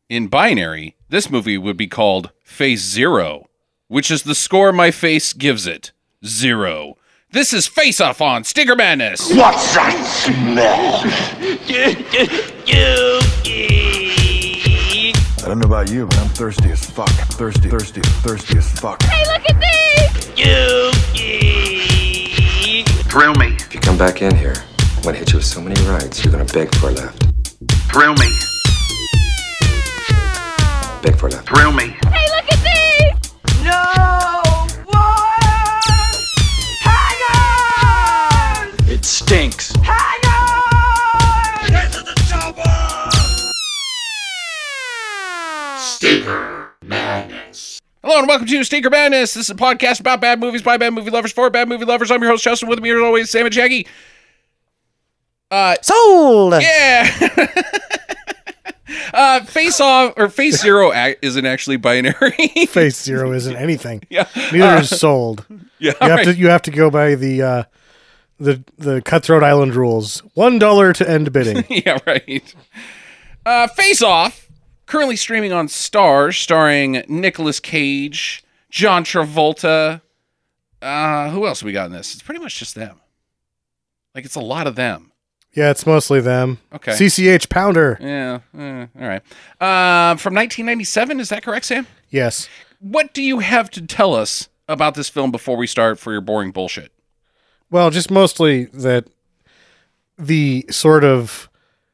In binary, this movie would be called Face Zero, which is the score my face gives it. 0. This is Face Off on Stinker Madness. What's that smell? I don't know about you, but I'm thirsty as fuck. Thirsty as fuck. Hey, look at these! Thrill me. If you come back in here, I'm gonna hit you with so many rights, you're gonna beg for a left. Thrill me. Beg for a left. Thrill me. Hey, look at these! No one! Hang on! It stinks. Hang on! Get to the chopper! Stinker Madness. Hello and welcome to Stinker Madness. This is a podcast about bad movies by bad movie lovers for bad movie lovers. I'm your host, Justin. With me as always, Sam and Jackie. Sold! Yeah! Face Off, or Face Zero isn't actually binary. Face Zero isn't anything. Yeah. Neither is Sold. Yeah, You have to go by the Cutthroat Island rules. $1 to end bidding. Yeah, right. Face Off, currently streaming on Starz, starring Nicolas Cage, John Travolta. Who else we got in this? It's pretty much just them. Like, it's a lot of them. Yeah, it's mostly them. Okay. CCH Pounder. Yeah, all right. From 1997, is that correct, Sam? Yes. What do you have to tell us about this film before we start for your boring bullshit? Well, just mostly that the sort of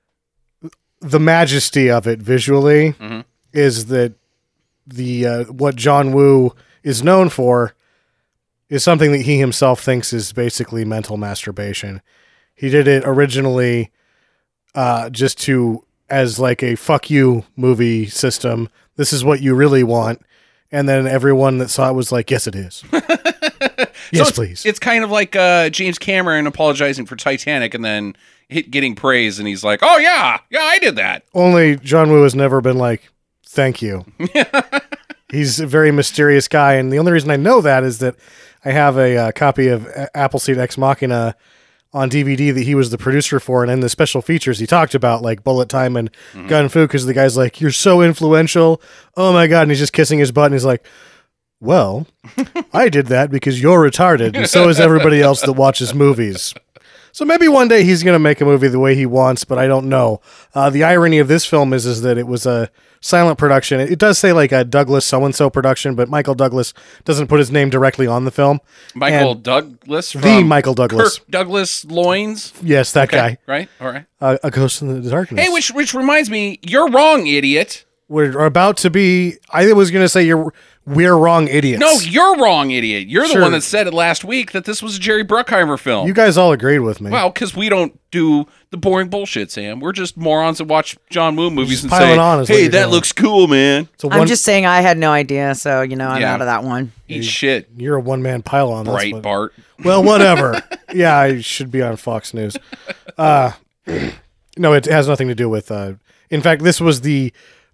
the majesty of it visually is that the what John Woo is known for is something that he himself thinks is basically mental masturbation. He did it originally just as like a fuck you movie system. This is what you really want. And then everyone that saw it was like, yes, it is. Yes, please. It's kind of like James Cameron apologizing for Titanic and then getting praise. And he's like, oh, yeah, I did that. Only John Woo has never been like, thank you. He's a very mysterious guy. And the only reason I know that is that I have a copy of Appleseed Ex Machina on DVD that he was the producer for, and in the special features he talked about like bullet time and gun fu, because the guy's like, you're so influential, oh my god, and he's just kissing his butt and he's like, well, I did that because you're retarded and so is everybody else that watches movies. So maybe one day he's going to make a movie the way he wants, but I don't know. The irony of this film is that it was a silent production. It does say like a Douglas so-and-so production, but Michael Douglas doesn't put his name directly on the film. Michael Douglas? The Michael Douglas. Kirk Douglas Loins? Yes, that guy. Right? All right. A Ghost in the Darkness. Hey, which reminds me, you're wrong, idiot. We're about to be... I was going to say we're wrong idiots. No, you're wrong, idiot. You're the Sure. one that said it last week that this was a Jerry Bruckheimer film. You guys all agreed with me. Well, because we don't do the boring bullshit, Sam. We're just morons that watch John Woo movies and piling say, on is what hey, you're that doing. looks cool, man. So I'm just saying I had no idea, so, I'm Yeah. out of that one. Eat shit, You're a one-man pile on this. Breitbart. Well, whatever. Yeah, I should be on Fox News. No, it has nothing to do with... in fact, this was the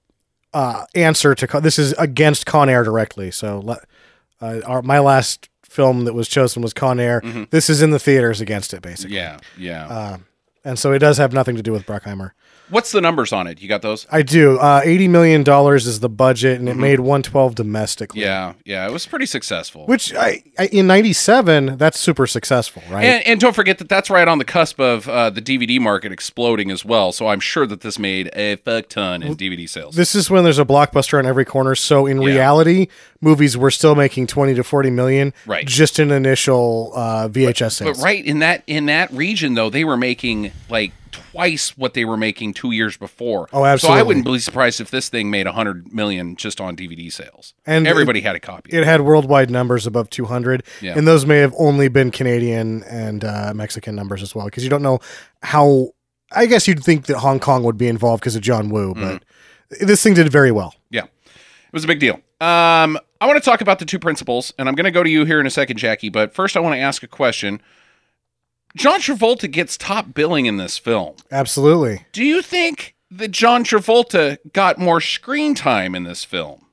answer to... This is against Con Air directly, so... my last film that was chosen was Con Air. This is in the theaters against it, basically. Yeah. And so it does have nothing to do with Bruckheimer. What's the numbers on it? You got those? I do. $80 million is the budget, and it made $112 domestically. Yeah. It was pretty successful. Which, in 97, that's super successful, right? And don't forget that that's right on the cusp of the DVD market exploding as well. So I'm sure that this made a fuck ton in DVD sales. This is when there's a blockbuster on every corner. So in reality, movies were still making 20 to 40 million, Right. just in initial VHS sales. But right in that region though, they were making like twice what they were making 2 years before. Oh, absolutely. So I wouldn't be surprised if this thing made 100 million just on DVD sales. And everybody had a copy. It had worldwide numbers above 200, Yeah. and those may have only been Canadian and Mexican numbers as well, because you don't know how. I guess you'd think that Hong Kong would be involved because of John Woo, but this thing did very well. Yeah. It was a big deal. I want to talk about the two principals, and I'm going to go to you here in a second, Jackie, but first I want to ask a question. John Travolta gets top billing in this film. Absolutely. Do you think that John Travolta got more screen time in this film?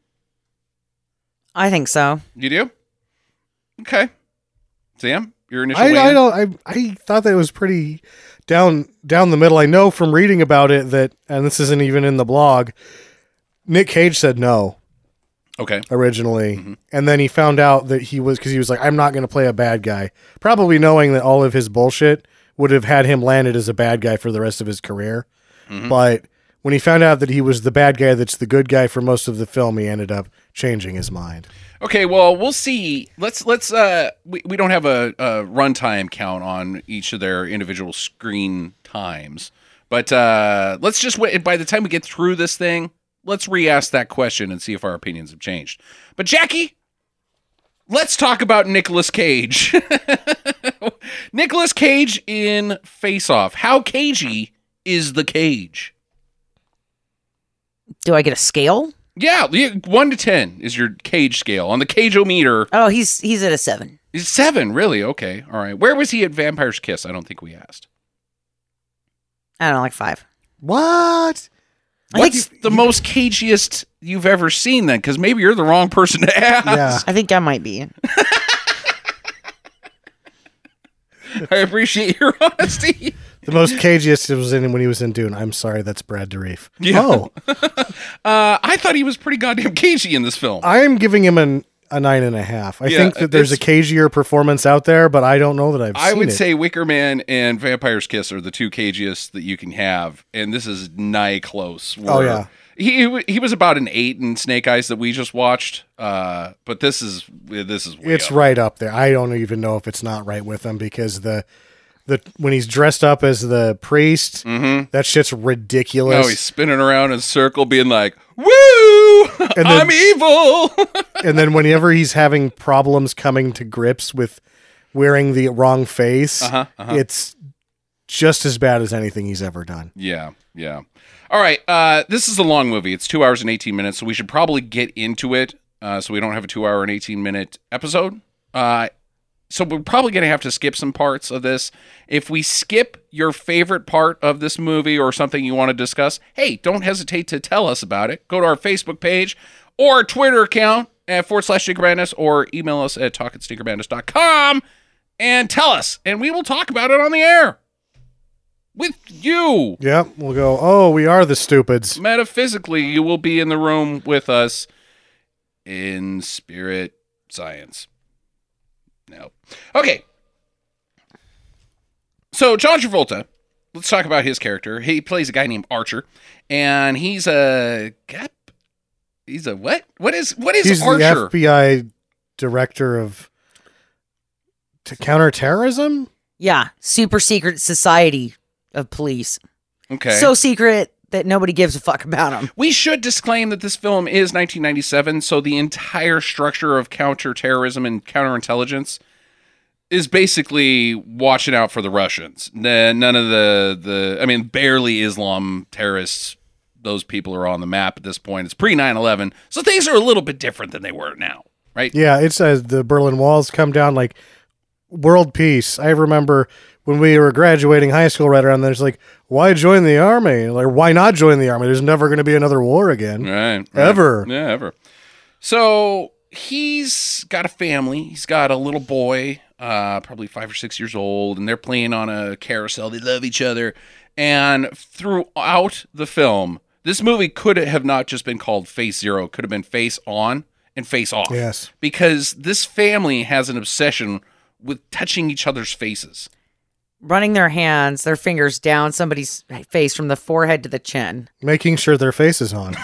I think so. You do? Okay. Sam, your initial I thought that it was pretty down the middle. I know from reading about it that, and this isn't even in the blog, Nick Cage said no Okay. originally, and then he found out that because he was like, I'm not going to play a bad guy, probably knowing that all of his bullshit would have had him landed as a bad guy for the rest of his career. But when he found out that he was the bad guy that's the good guy for most of the film, he ended up changing his mind. Okay, well, we'll see. Let's we don't have a runtime count on each of their individual screen times, but let's just wait. By the time we get through this thing, let's re-ask that question and see if our opinions have changed. But Jackie, let's talk about Nicolas Cage. Nicolas Cage in Face Off. How cagey is the cage? Do I get a scale? Yeah, 1 to 10 is your cage scale. On the Cage-O-meter, Oh, he's at a 7. he's 7, really? Okay, all right. Where was he at Vampire's Kiss? I don't think we asked. I don't know, like 5. What? What's the most cagiest you've ever seen then? Because maybe you're the wrong person to ask. Yeah. I think I might be. I appreciate your honesty. The most cagiest was when he was in Dune. I'm sorry, that's Brad Dourif. Yeah. Oh, I thought he was pretty goddamn cagey in this film. I am giving him a 9.5. I think that there's a cagier performance out there, but I don't know that I've seen it. I would say Wicker Man and Vampire's Kiss are the two cagiest that you can have, and this is nigh close. Oh, yeah. He was about an 8 in Snake Eyes that we just watched, but this is way it's up. right up there. I don't even know if it's not right with him because the when he's dressed up as the priest, that shit's ridiculous. Oh, he's spinning around in a circle being like, woo, then- I'm evil. And then whenever he's having problems coming to grips with wearing the wrong face, it's just as bad as anything he's ever done. Yeah. All right, this is a long movie. It's 2 hours and 18 minutes, so we should probably get into it so we don't have a 2 hour and 18-minute episode. So we're probably going to have to skip some parts of this. If we skip your favorite part of this movie or something you want to discuss, hey, don't hesitate to tell us about it. Go to our Facebook page or our Twitter account at /StinkerMadness or email us at talk@stinkermadness.com and tell us, and we will talk about it on the air with you. Yep, we'll go, oh, we are the stupids. Metaphysically, you will be in the room with us in spirit science. No. Okay. So John Travolta, let's talk about his character. He plays a guy named Archer, and he's a what? What is He's Archer? the FBI director of counterterrorism? Yeah, super secret society of police. Okay. So secret that nobody gives a fuck about them. We should disclaim that this film is 1997, so the entire structure of counterterrorism and counterintelligence is basically watching out for the Russians. None of the barely Islam terrorists, those people are on the map at this point. It's pre 9/11, so things are a little bit different than they were now, right? Yeah, it says the Berlin Walls come down, like world peace. I remember when we were graduating high school right around there, it's like, why join the army? Like, why not join the army? There's never going to be another war again. Right. Ever. Yeah, ever. So he's got a family. He's got a little boy, probably 5 or 6 years old, and they're playing on a carousel. They love each other. And throughout the film, this movie could have not just been called Face Zero. It could have been Face On and Face Off. Yes. Because this family has an obsession with touching each other's faces. Running their fingers down somebody's face from the forehead to the chin. Making sure their face is on.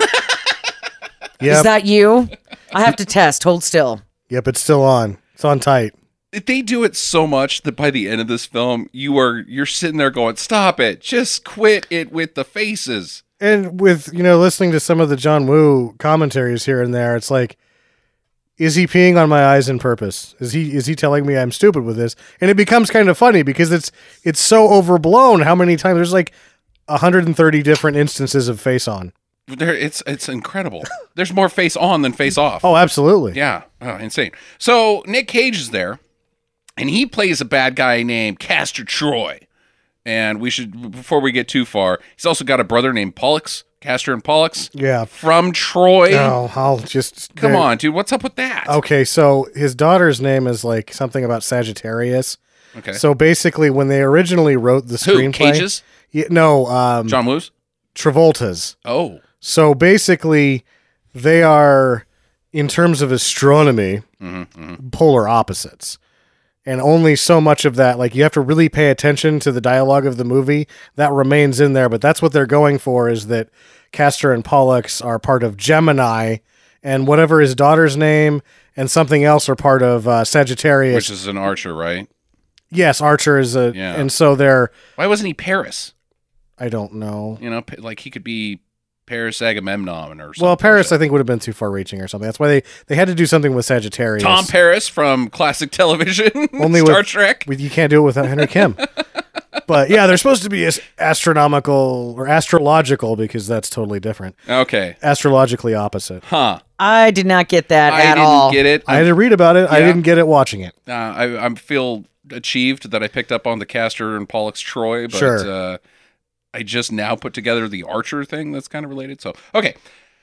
Is that you? I have to test. Hold still. Yep, it's still on. It's on tight. They do it so much that by the end of this film, you're sitting there going, stop it. Just quit it with the faces. And with, listening to some of the John Woo commentaries here and there, it's like, is he peeing on my eyes on purpose? Is he telling me I'm stupid with this? And it becomes kind of funny because it's so overblown how many times there's like 130 different instances of face on. It's incredible. There's more face on than face off. Oh, absolutely. Yeah. Oh, insane. So Nick Cage is there, and he plays a bad guy named Castor Troy. And we should, before we get too far, he's also got a brother named Pollux, Castor and Pollux. Yeah. From Troy. No, I'll just... Come on, dude. What's up with that? Okay, so his daughter's name is like something about Sagittarius. Okay. So basically, when they originally wrote the Who? screenplay... Cage's? Yeah, no. John Woo's? Travolta's. Oh. So basically, they are, in terms of astronomy, polar opposites. And only so much of that, like, you have to really pay attention to the dialogue of the movie. That remains in there, but that's what they're going for, is that Castor and Pollux are part of Gemini, and whatever his daughter's name and something else are part of Sagittarius. Which is an Archer, right? Yes, Archer is a... Yeah. And so they're... Why wasn't he Paris? I don't know. You know, like he could be Paris Agamemnon or something. Well, Paris, I think, would have been too far-reaching or something. That's why they had to do something with Sagittarius. Tom Paris from classic television, Only Star with- Trek. You can't do it without Henry Kim. But yeah, they're supposed to be astronomical or astrological, because that's totally different. Okay. Astrologically opposite. Huh. I did not get that I at didn't all. get it. I had to read about it. I Yeah. didn't get it watching it. I feel achieved that I picked up on the Castor and Pollux Troy, but Sure. I just now put together the Archer thing that's kind of related. So, okay.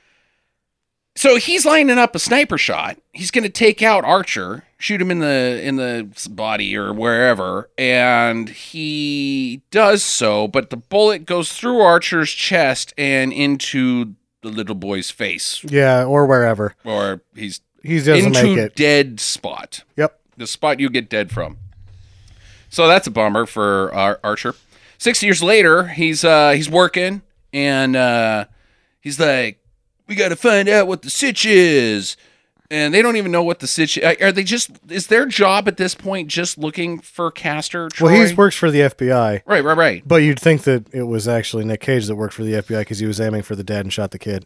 So he's lining up a sniper shot. He's going to take out Archer, shoot him in the body or wherever, and he does so, but the bullet goes through Archer's chest and into the little boy's face, Yeah, or wherever. or he's He doesn't into make it. dead spot. Yep. The spot you get dead from. So that's a bummer for Archer. 6 years later, he's working, and he's like, "We got to find out what the sitch is." And they don't even know what the sitch are. They just, is their job at this point just looking for Castor? Troy? Well, he works for the FBI. Right. But you'd think that it was actually Nick Cage that worked for the FBI, because he was aiming for the dad and shot the kid.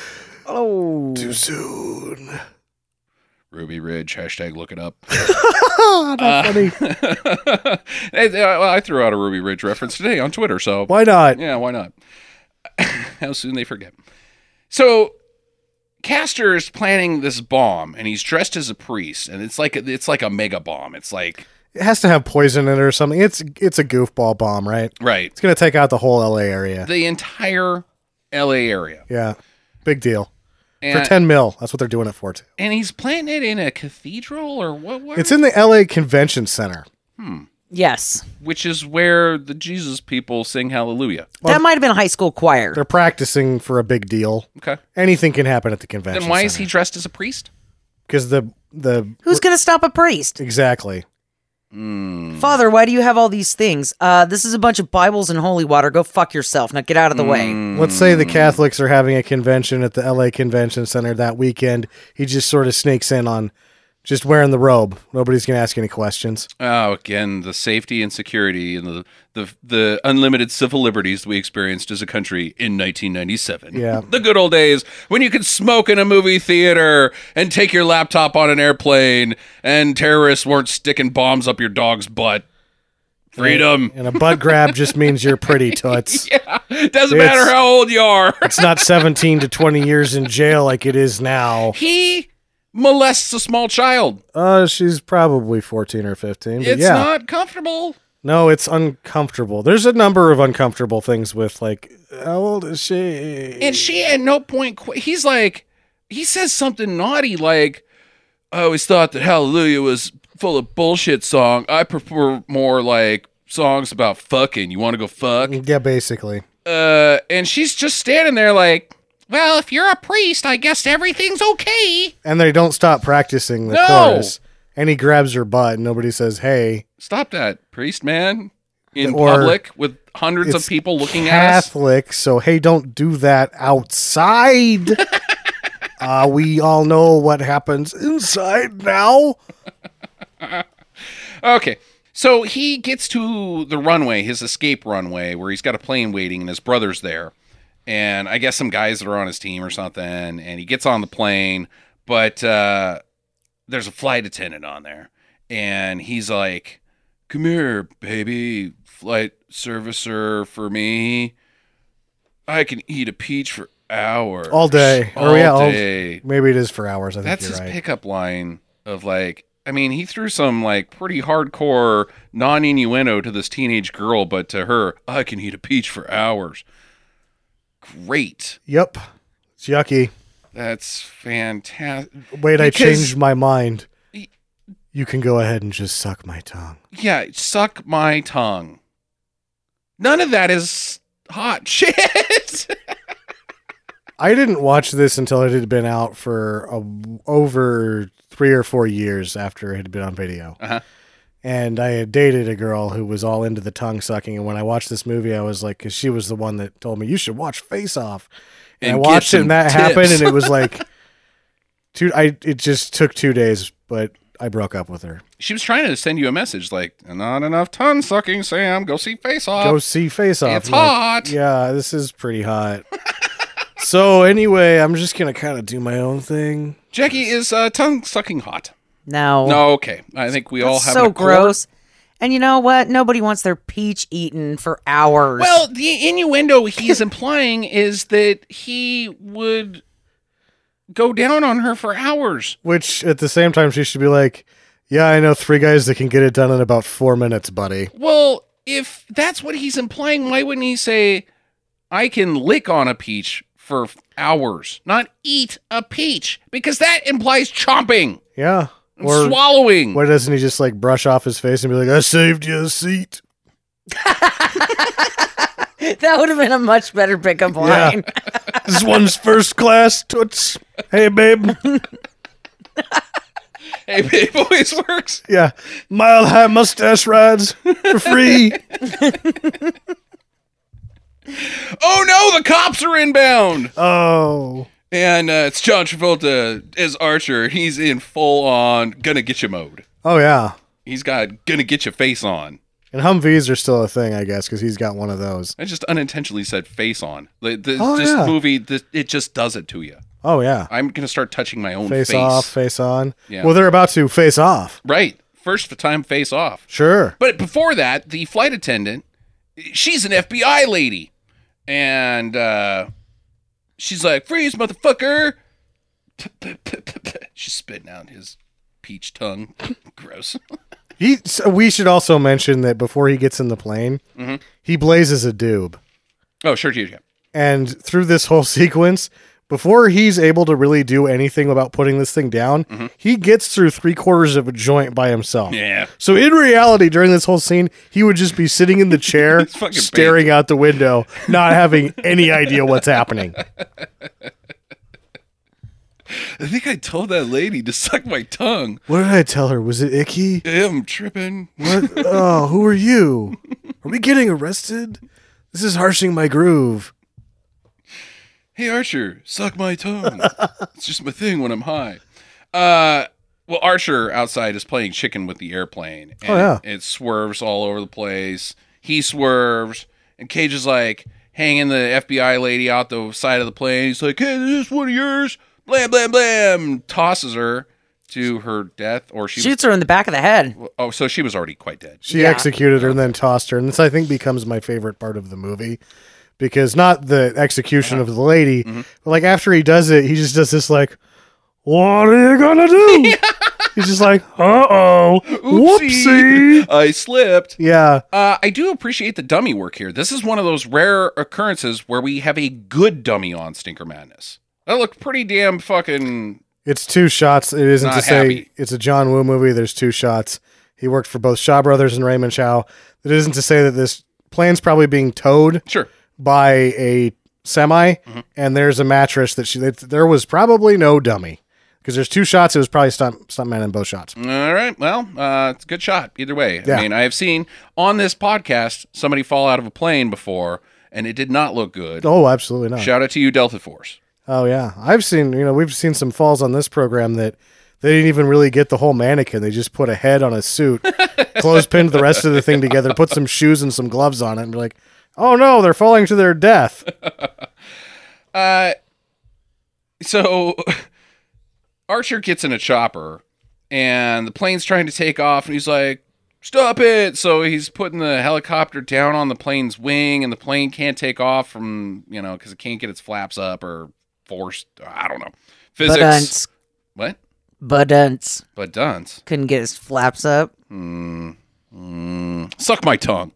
Oh. Too soon. Ruby Ridge, hashtag look it up. Not funny. Well, I threw out a Ruby Ridge reference today on Twitter, so Why not? yeah, why not? How soon they forget. So Castor is planning this bomb, and he's dressed as a priest, and it's like a mega bomb. It's like, It has to have poison in it or something. It's a goofball bomb, right? right, It's going to take out the whole LA area. the entire LA area. Yeah. Big deal. And, For 10 mil. That's what they're doing it for, too. and he's planting it in a cathedral or what? It's in the LA Convention Center. Yes. Which is where the Jesus people sing hallelujah. That might have been a high school choir. They're practicing for a big deal. Okay. Anything can happen at the convention Then why is center. he dressed as a priest? Because the Who's going to stop a priest? exactly. Father, why do you have all these things? This is a bunch of Bibles and holy water. Go fuck yourself. Now get out of the way. Let's say the Catholics are having a convention at the LA Convention Center that weekend. He just sort of sneaks in on just wearing the robe. Nobody's going to ask any questions. Oh, again, the safety and security and the unlimited civil liberties we experienced as a country in 1997. Yeah. The good old days when you could smoke in a movie theater and take your laptop on an airplane and terrorists weren't sticking bombs up your dog's butt. Freedom. And a butt grab just means you're pretty toots. Doesn't matter how old you are. It's not 17 to 20 years in jail like it is now. He molests a small child. She's probably 14 or 15. But It's yeah. not comfortable. No, it's uncomfortable. There's a number of uncomfortable things with, like, how old is she? And she at no point, he's like, he says something naughty like, I always thought that Hallelujah was full of bullshit song. I prefer more like songs about fucking. You want to go fuck? Yeah, basically. And she's just standing there like, well, if you're a priest, I guess everything's okay. And they don't stop practicing the No. chorus. And he grabs her butt, and nobody says, hey. Stop that, priest man. In Or public with hundreds of It's people looking at us. Catholic, so hey, don't do that outside. We all know what happens inside now. Okay. So he gets to the runway, his escape runway, where he's got a plane waiting and his brother's there. And I guess some guys that are on his team or something. And he gets on the plane, but there's a flight attendant on there. And he's like, come here, baby, flight servicer for me. I can eat a peach for hours. All day. All yeah, day. maybe it is for hours. I think That's you're his right. pickup line of like, I mean, he threw some like pretty hardcore non-innuendo to this teenage girl, but to her, I can eat a peach for hours. Great. Yep. It's yucky. That's fantastic. Wait, I Because- changed my mind. You can go ahead and just suck my tongue. Yeah, suck my tongue. None of that is hot shit. I didn't watch this until it had been out for over 3 or 4 years after it had been on video. Uh-huh. And I had dated a girl who was all into the tongue sucking. And when I watched this movie, I was like, because she was the one that told me, you should watch Face Off. And I And watched get it and that some happened. tips. And it was like, it just took 2 days, but I broke up with her. She was trying to send you a message like, not enough tongue sucking, Sam. Go see Face Off. Go see Face Off. It's I'm like, hot. yeah, this is pretty hot. So anyway, I'm just going to kind of do my own thing. Jackie, is tongue sucking hot? No. No, okay. I think we all That's have so an accord. gross. And you know what? Nobody wants their peach eaten for hours. Well, the innuendo he's implying is that he would go down on her for hours. Which at the same time, she should be like, yeah, I know 3 guys that can get it done in about 4 minutes, buddy. Well, if that's what he's implying, why wouldn't he say, I can lick on a peach for hours, not eat a peach? Because that implies chomping Yeah. and Or swallowing. why doesn't he just like brush off his face and be like, I saved you a seat? that would have been a much better pickup Yeah. line. This one's first class, toots. Hey, babe. Hey, babe, always works. Yeah. Mile high mustache rides for free. Oh no, the cops are inbound. Oh. And it's John Travolta as Archer. He's in full on gonna get you mode. Oh, yeah. He's got gonna get your face on. And Humvees are still a thing, I guess, because he's got one of those. I just unintentionally said face on. This yeah. movie, it just does it to you. Oh, yeah. I'm gonna start touching my own face. Face off, face on. Yeah. Well, they're about to face off. Right, first time face off. Sure. But before that, the flight attendant, she's an FBI lady, and she's like, "Freeze, motherfucker!" She's spitting out his peach tongue. Gross. We should also mention that before he gets in the plane, he blazes a doob. Oh, sure, yeah. And through this whole sequence, before he's able to really do anything about putting this thing down, he gets through 3/4 of a joint by himself. Yeah. So in reality, during this whole scene, he would just be sitting in the chair, It's fucking staring out the window, not having any idea what's happening. I think I told that lady to suck my tongue. What did I tell her? Was it icky? I'm tripping. What? Oh, who are you? Are we getting arrested? This is harshing my groove. Hey, Archer, suck my tongue. It's just my thing when I'm high. Well, Archer outside is playing chicken with the airplane. And Oh, yeah. it swerves all over the place. He swerves, and Cage is like hanging the FBI lady out the side of the plane. He's like, hey, is this one of yours? Blam, blam, blam. Tosses her to her death. Or she Shoots her in the back of the head. Oh, so she was already quite dead. She Yeah. executed her and then tossed her. And this, I think, becomes my favorite part of the movie. Because not the execution of the lady, but like after he does it, he just does this like, what are you gonna do? He's just like, uh-oh, whoopsie. I slipped. Yeah. I do appreciate the dummy work here. This is one of those rare occurrences where we have a good dummy on Stinker Madness. That looked pretty damn fucking... It's 2 shots. It isn't Not to say happy. it's a John Woo movie. There's 2 shots. He worked for both Shaw Brothers and Raymond Chow. It isn't to say that this plane's probably being towed Sure. by a semi, and there's a mattress there was probably no dummy. Because there's 2 shots. It was probably stuntman in both shots. All right. Well, it's a good shot either way. Yeah. I mean, I have seen on this podcast somebody fall out of a plane before, and it did not look good. Oh, absolutely not. Shout out to you, Delta Force. Oh yeah, we've seen some falls on this program that they didn't even really get the whole mannequin. They just put a head on a suit, clothespinned the rest of the thing together, put some shoes and some gloves on it, and be like, oh no, they're falling to their death. So Archer gets in a chopper, and the plane's trying to take off, and he's like, stop it. So he's putting the helicopter down on the plane's wing, and the plane can't take off from, because it can't get its flaps up or forced. I don't know. Physics. Badunts. What? Badunts. But dunce. Couldn't get his flaps up. Suck my tongue.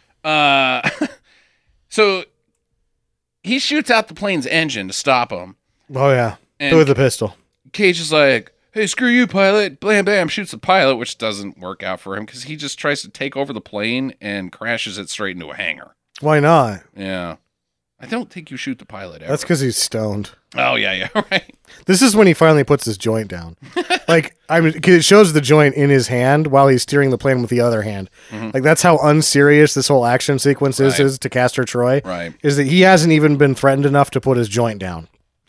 So he shoots out the plane's engine to stop him. Oh yeah, And- with the pistol. Cage is like, hey, screw you, pilot. Blam, bam, shoots the pilot, which doesn't work out for him because he just tries to take over the plane and crashes it straight into a hangar. Why not? Yeah. I don't think you shoot the pilot ever. That's because he's stoned. Oh, yeah, right. This is when he finally puts his joint down. Like, I mean, 'cause it shows the joint in his hand while he's steering the plane with the other hand. Like, that's how unserious this whole action sequence Right. is to Castor Troy. Right. Is that he hasn't even been threatened enough to put his joint down.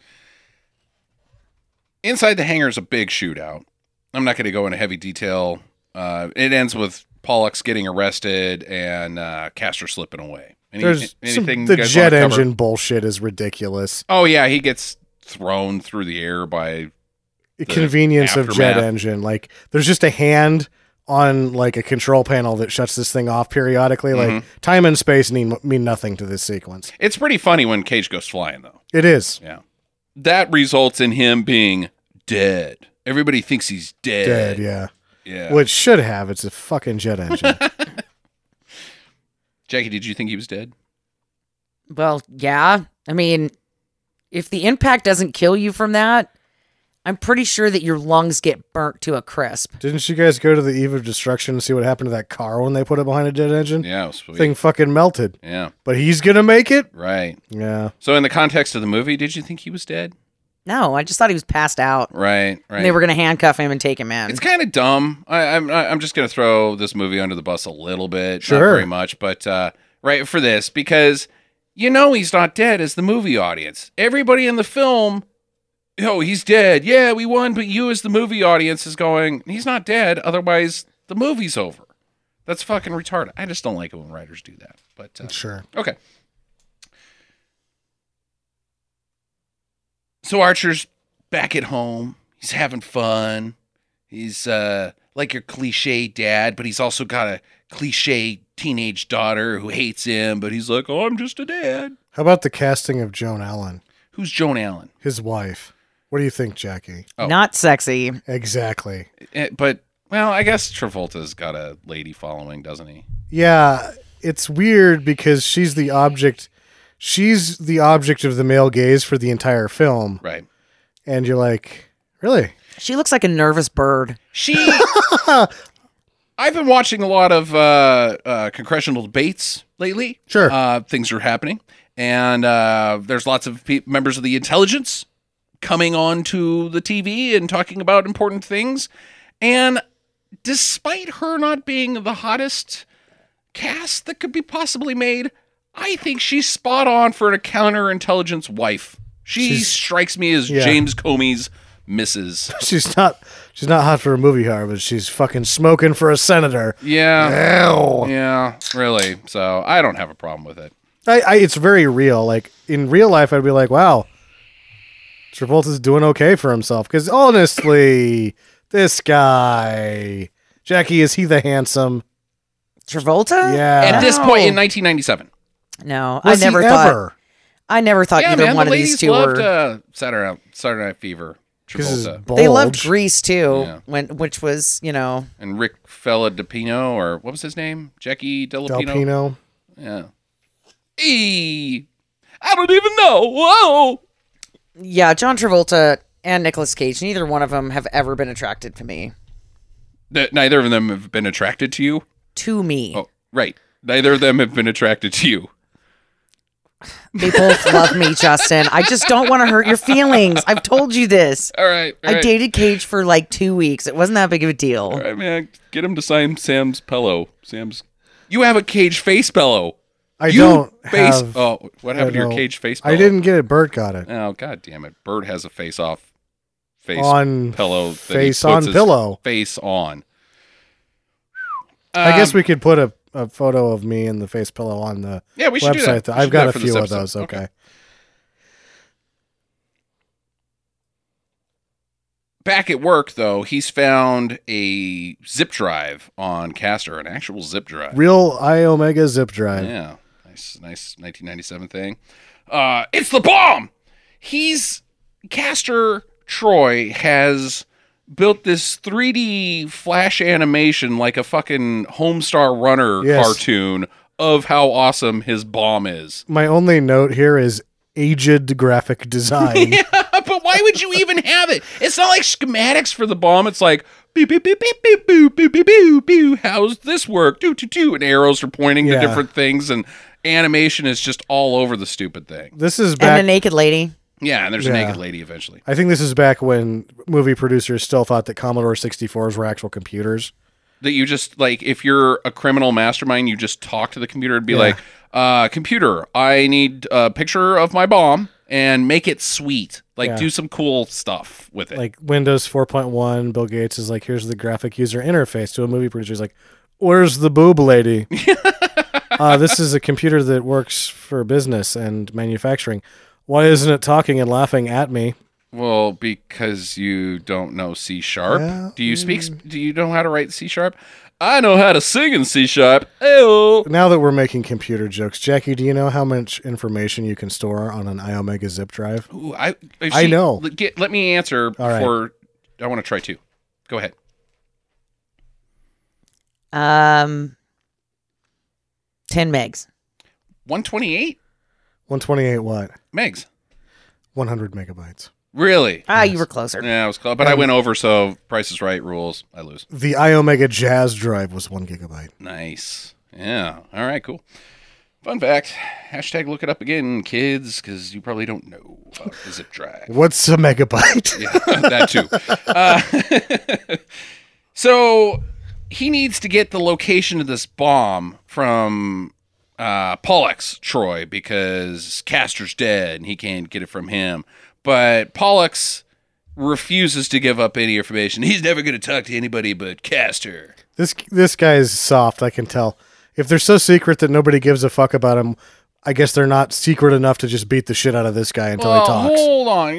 Inside the hangar is a big shootout. I'm not going to go into heavy detail. It ends with Pollux getting arrested and Castor slipping away. There's Anything the you guys jet wanna cover? engine bullshit is ridiculous. Oh, yeah, he gets thrown through the air by... Convenience of jet aftermath. engine. Like, there's just a hand on like a control panel that shuts this thing off periodically. Like, time and space mean nothing to this sequence. It's pretty funny when Cage goes flying, though. It is. Yeah. That results in him being dead. Everybody thinks he's dead. Dead, yeah. Yeah. Which should have. It's a fucking jet engine. Jackie, did you think he was dead? Well, yeah. I mean, if the impact doesn't kill you from that, I'm pretty sure that your lungs get burnt to a crisp. Didn't you guys go to the eve of destruction and see what happened to that car when they put it behind a jet engine? Yeah, it was sweet. Thing fucking melted. Yeah, But he's gonna make it? right. Yeah. So in the context of the movie, did you think he was dead? No, I just thought he was passed out. Right, right. And they were going to handcuff him and take him in. It's kind of dumb. I'm just going to throw this movie under the bus a little bit. Sure. Not very much, but right for this, because you know he's not dead as the movie audience. Everybody in the film, oh, he's dead. Yeah, we won, but you as the movie audience is going, he's not dead. Otherwise, the movie's over. That's fucking retarded. I just don't like it when writers do that. But Sure. okay. So Archer's back at home. He's having fun. He's like your cliche dad, but he's also got a cliche teenage daughter who hates him, but he's like, oh, I'm just a dad. How about the casting of Joan Allen, Who's Joan Allen? his wife? What do you think, Jackie? Oh. Not sexy. Exactly. But, well, I guess Travolta's got a lady following, doesn't he? Yeah, it's weird because she's the object of the male gaze for the entire film. Right. And you're like, really? She looks like a nervous bird. I've been watching a lot of congressional debates lately. Sure. Things are happening. And there's lots of members of the intelligence coming on to the TV and talking about important things. And despite her not being the hottest cast that could be possibly made, I think she's spot on for a counterintelligence wife. She strikes me as James Comey's missus. She's not hot for a movie star, but she's fucking smoking for a senator. Yeah. Ew. Yeah, really. So I don't have a problem with it. It's very real. Like, in real life, I'd be like, wow, Travolta's doing okay for himself. Because honestly, this guy, Jackie, is he the handsome? Travolta? Yeah. At this point in 1997. No, Was I never he thought. ever? I never thought Yeah, either man, one the of these ladies two loved were. Saturday Night Fever. 'Cause his Travolta. They loved bulge. Grease too, Yeah. which was And Rick Fella DePino, or what was his name? Jackie Delapino? Delpino. Yeah. I don't even know. Whoa. yeah, John Travolta and Nicolas Cage. Neither one of them have ever been attracted to me. Neither of them have been attracted to you? To me, Oh, right. Neither of them have been attracted to you. they both love me, Justin. I just don't want to hurt your feelings. I've told you this. All right. I dated Cage for like 2 weeks. It wasn't that big of a deal. All right, man. Get him to sign Sam's pillow. You have a Cage face pillow. I You don't face. have. Oh, what happened to your no. Cage face pillow? I didn't get it. Bert got it. Oh, god damn it. Bird has a face off On pillow. that he face puts on his pillow. Face on. I guess we could put a photo of me and the face pillow on the Yeah, we should do website. that. We I've should got do a that for this few of episode. those. Okay. Back at work, though, he's found a zip drive on Castor, an actual zip drive. Real Omega zip drive. Yeah, nice 1997 thing. It's the bomb. Castor Troy has built this 3D flash animation like a fucking Homestar Runner Yes. cartoon of how awesome his bomb is. My only note here is aged graphic design. But why would you even have it? It's not like schematics for the bomb. It's like beep beep beep beep beep boop beep beep beep beep. How's this work? Do do do. And arrows are pointing Yeah. to different things, and animation is just all over the stupid thing. This is And back. a naked lady. Yeah, and there's a Yeah. naked lady eventually. I think this is back when movie producers still thought that Commodore 64s were actual computers. That you just, like, if you're a criminal mastermind, you just talk to the computer and be Yeah. like, computer, I need a picture of my bomb and make it sweet. Like, Yeah. do some cool stuff with it. Like Windows 4.1, Bill Gates is like, here's the graphic user interface to a movie producer. He's like, where's the boob lady? This is a computer that works for business and manufacturing. Why isn't it talking and laughing at me? Well, because you don't know C sharp. Yeah. Do you know how to write C sharp? I know how to sing in C sharp. Ew. Now that we're making computer jokes, Jackie, do you know how much information you can store on an iOmega zip drive? Ooh, I know. Let me answer All right. before I want to try two. Go ahead. 10 megs. 128 128 what? megs. 100 megabytes. Really? You were closer. Yeah, I was close, but I went over. So Price is Right rules. I lose. The iOmega Jazz drive was 1 gigabyte. Nice. Yeah. All right. Cool. Fun fact. Hashtag look it up again, kids, because you probably don't know about the zip drive. What's a megabyte? Yeah, that too. So he needs to get the location of this bomb from Pollux Troy because Castor's dead and he can't get it from him. But Pollux refuses to give up any information. He's never going to talk to anybody but Castor. This guy is soft, I can tell. If they're so secret that nobody gives a fuck about him, I guess they're not secret enough to just beat the shit out of this guy until he talks. Hold on.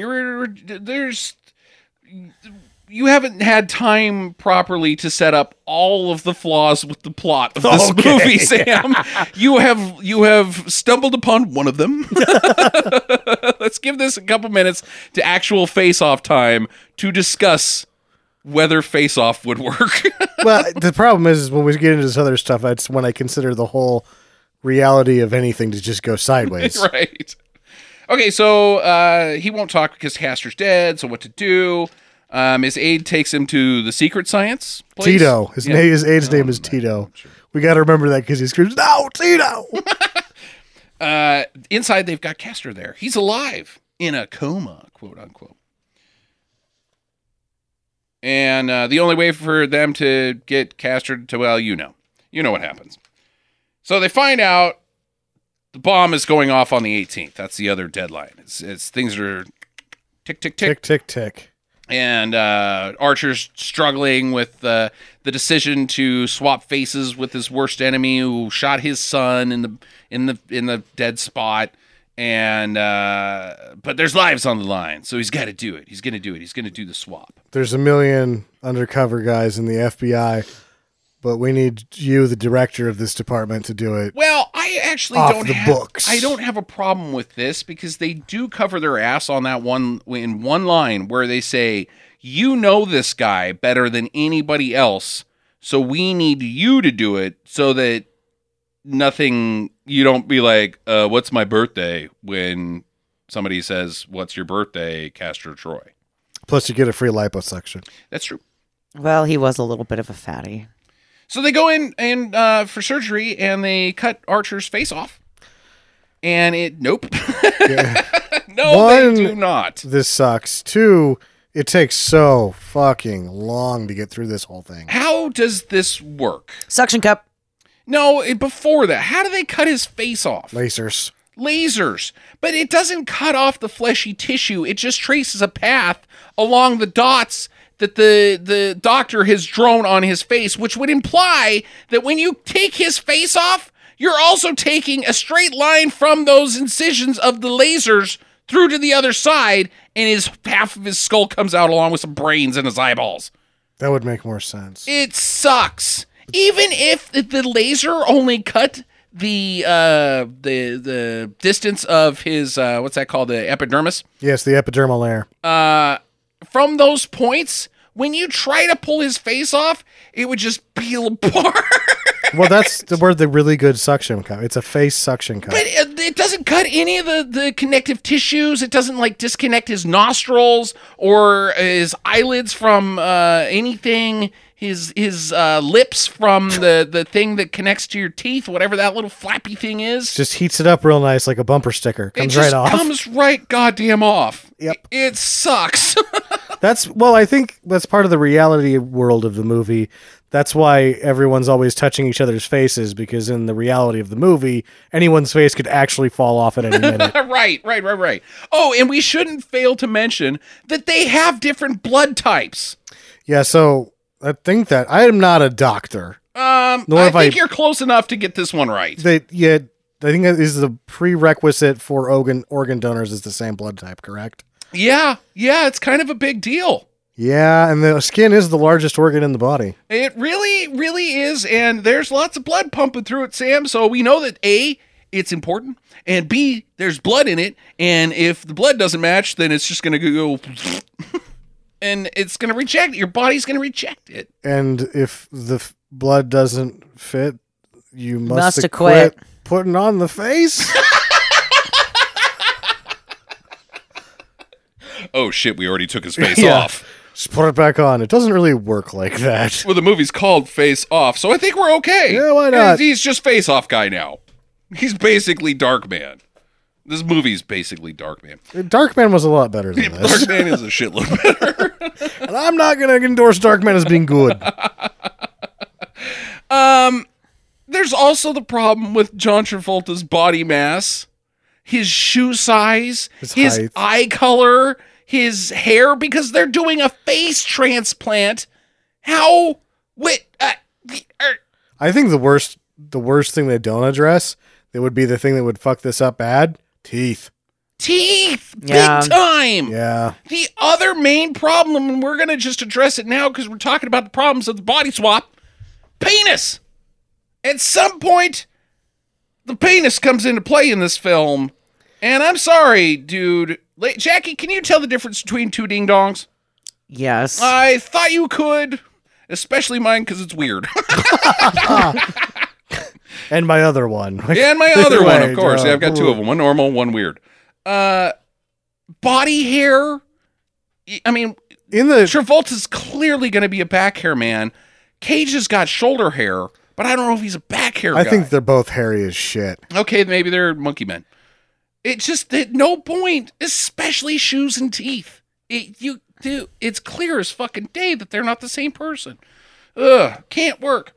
You haven't had time properly to set up all of the flaws with the plot of this movie, Sam. You have stumbled upon one of them. Let's give this a couple minutes to actual face-off time to discuss whether face-off would work. Well, the problem is when we get into this other stuff, that's when I consider the whole reality of anything to just go sideways. Right. Okay, so he won't talk because Castor's dead, so what to do? His aide takes him to the secret science place. Tito. His aide's name is Tito. We got to remember that because he screams, "No, Tito!" Inside, they've got Castor there. He's alive in a coma, quote unquote. And the only way for them to get Castor to, well, you know what happens. So they find out the bomb is going off on the 18th. That's the other deadline. It's things are tick, tick, tick. Tick, tick, tick. And Archer's struggling with the decision to swap faces with his worst enemy, who shot his son in the dead spot. And but there's lives on the line, so he's got to do it. He's gonna do it. He's gonna do the swap. There's a million undercover guys in the FBI, but we need you, the director of this department, to do it. Well, I actually Off don't the have books. I don't have a problem with this because they do cover their ass on that one in one line where they say, "You know this guy better than anybody else, so we need you to do it so that you don't be like, what's my birthday?" when somebody says, "What's your birthday, Castor Troy?" Plus, you get a free liposuction. That's true. Well, he was a little bit of a fatty. So they go in and for surgery, and they cut Archer's face off. And nope. No, One, they do not. This sucks. Two, it takes so fucking long to get through this whole thing. How does this work? Suction cup. No, before that, how do they cut his face off? Lasers. Lasers. But it doesn't cut off the fleshy tissue. It just traces a path along the dots that the doctor has drawn on his face, which would imply that when you take his face off, you're also taking a straight line from those incisions of the lasers through to the other side, and half of his skull comes out along with some brains in his eyeballs. That would make more sense. It sucks. Even if the laser only cut the distance of his what's that called, the epidermis, Yes, the epidermal layer. from those points, when you try to pull his face off, it would just peel apart. Well, that's where the really good suction cut. It's a face suction cut. But it doesn't cut any of the connective tissues. It doesn't disconnect his nostrils or his eyelids from anything. his lips from the thing that connects to your teeth, whatever that little flappy thing is. Just heats it up real nice like a bumper sticker. Comes it just right off. comes right goddamn off. Yep. It sucks. I think that's part of the reality world of the movie. That's why everyone's always touching each other's faces, because in the reality of the movie, anyone's face could actually fall off at any minute. Right. Oh, and we shouldn't fail to mention that they have different blood types. Yeah, so I think that I am not a doctor. I think you're close enough to get this one right. I think that is the prerequisite for organ donors is the same blood type, correct? Yeah, it's kind of a big deal. Yeah, and the skin is the largest organ in the body. It really, really is, and there's lots of blood pumping through it, Sam, so we know that A, it's important, and B, there's blood in it, and if the blood doesn't match, then it's just going to go and it's going to reject it. Your body's going to reject it. And if the blood doesn't fit, you must have quit putting on the face. Oh, shit, we already took his face off. Just put it back on. It doesn't really work like that. Well, the movie's called Face Off, so I think we're okay. Yeah, why not? He's just Face Off guy now. He's basically Darkman. This movie's basically Darkman. Darkman was a lot better than this. Darkman is a shitload better. And I'm not going to endorse Darkman as being good. There's also the problem with John Travolta's body mass, his shoe size, his height. eye color, his hair, because they're doing a face transplant. How? I think the worst thing they don't address, that would be the thing that would fuck this up bad, teeth. Teeth! Yeah. Big time! Yeah. The other main problem, and we're going to just address it now because we're talking about the problems of the body swap, penis! At some point, the penis comes into play in this film, and I'm sorry, dude. Jackie, can you tell the difference between two ding-dongs? Yes. I thought you could, especially mine because it's weird. And my other one. Yeah, and my other one, of Right, course. Yeah, I've got two of them. One normal, one weird. Body hair. I mean, Travolta's clearly going to be a back hair man. Cage has got shoulder hair, but I don't know if he's a back hair guy. I think they're both hairy as shit. Okay, maybe they're monkey men. It just at no point, especially shoes and teeth. It's clear as fucking day that they're not the same person. Ugh, can't work.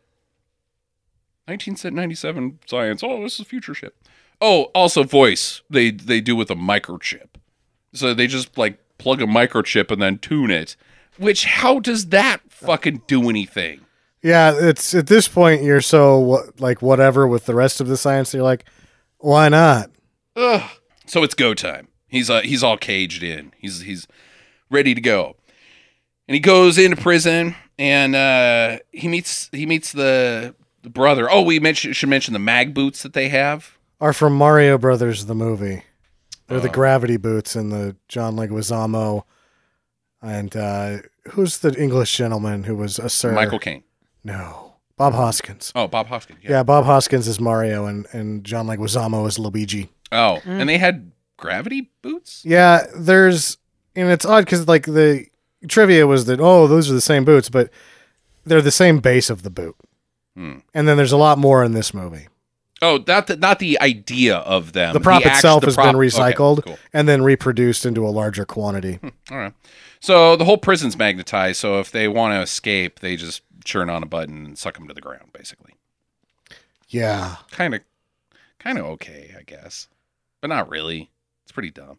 1997 science. Oh, this is future shit. Oh, also voice. They do with a microchip. So they just like plug a microchip and then tune it. Which, how does that fucking do anything? Yeah, it's at this point you're so like whatever with the rest of the science. You're like, why not? Ugh. So it's go time. He's all caged in. He's ready to go, and he goes into prison and he meets the brother. Oh, should mention the mag boots that they have Are from Mario Brothers the movie. They're the gravity boots in the John Leguizamo. And who's the English gentleman who was a sir? Michael Caine. No, Bob Hoskins. Oh, Bob Hoskins. Yeah, Bob Hoskins is Mario, and John Leguizamo is Luigi. Oh, and they had gravity boots? Yeah, and it's odd because like the trivia was that, those are the same boots, but they're the same base of the boot. And then there's a lot more in this movie. Oh, not the idea of them. The prop itself has been recycled okay, cool. and then reproduced into a larger quantity. All right. So the whole prison's magnetized, so if they want to escape, they just churn on a button and suck them to the ground, basically. Yeah. Kind of okay, I guess. But not really. It's pretty dumb.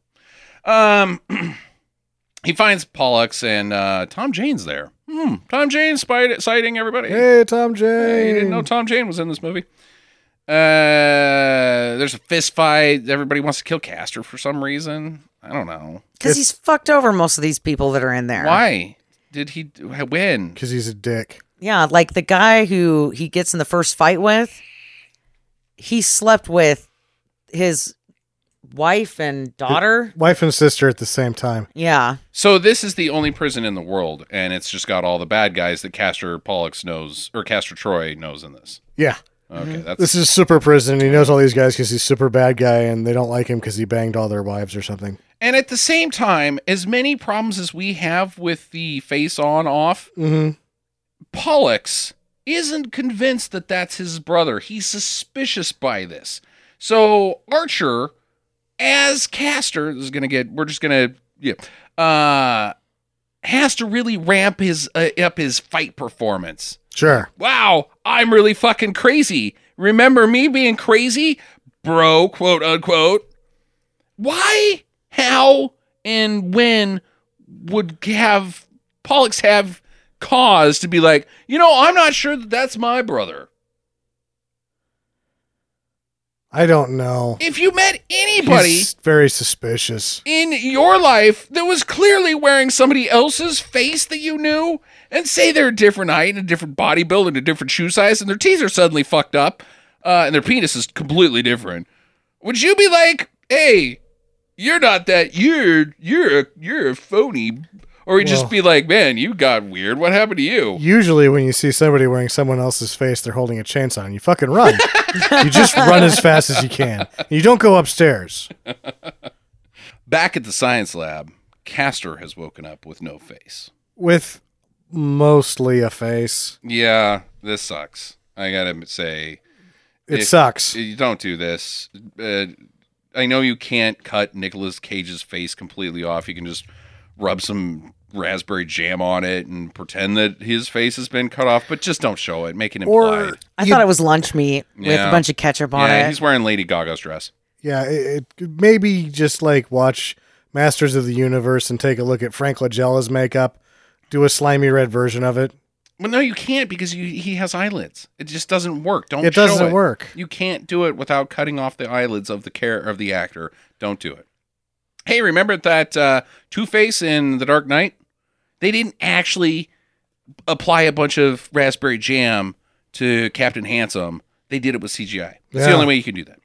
He finds Pollux and Tom Jane's there. Tom Jane sighting everybody. Hey, Tom Jane. Hey, you didn't know Tom Jane was in this movie. There's a fist fight. Everybody wants to kill Castor for some reason. I don't know. Because he's fucked over most of these people that are in there. Why did he win? Because he's a dick. Yeah, like the guy who he gets in the first fight with, he slept with his wife and daughter. Wife and sister at the same time. Yeah. So this is the only prison in the world, and it's just got all the bad guys that Castor Pollux knows, or Castor Troy knows in this. Yeah. Okay, This is super prison. He knows all these guys because he's super bad guy, and they don't like him because he banged all their wives or something. And at the same time, as many problems as we have with the face on off, Pollux isn't convinced that that's his brother. He's suspicious by this. So Archer, as Castor, has to really ramp up his fight performance. Sure. Wow, I'm really fucking crazy. Remember me being crazy, bro, quote unquote. Why, how, and when would have Pollux have cause to be like, I'm not sure that that's my brother? I don't know. If you met anybody He's very suspicious. in your life that was clearly wearing somebody else's face that you knew, and say they're a different height and a different body build and a different shoe size, and their teeth are suddenly fucked up, and their penis is completely different, would you be like, hey, you're not that, you're a phony? Or you just be like, man, you got weird. What happened to you? Usually when you see somebody wearing someone else's face, they're holding a chainsaw and you fucking run. You just run as fast as you can. You don't go upstairs. Back at the science lab, Castor has woken up with no face. With mostly a face. Yeah, this sucks. I gotta say. It sucks. You don't do this. I know you can't cut Nicolas Cage's face completely off. You can just rub some raspberry jam on it and pretend that his face has been cut off, but just don't show it. Make it implied. I thought it was lunch meat with a bunch of ketchup on it. He's wearing Lady Gaga's dress. Yeah, it maybe just like watch Masters of the Universe and take a look at Frank Lagella's makeup. Do a slimy red version of it. Well, no, you can't because he has eyelids. It just doesn't work. It doesn't work. You can't do it without cutting off the eyelids of the actor. Don't do it. Hey, remember that Two-Face in The Dark Knight? They didn't actually apply a bunch of raspberry jam to Captain Handsome. They did it with CGI. It's the only way you can do that.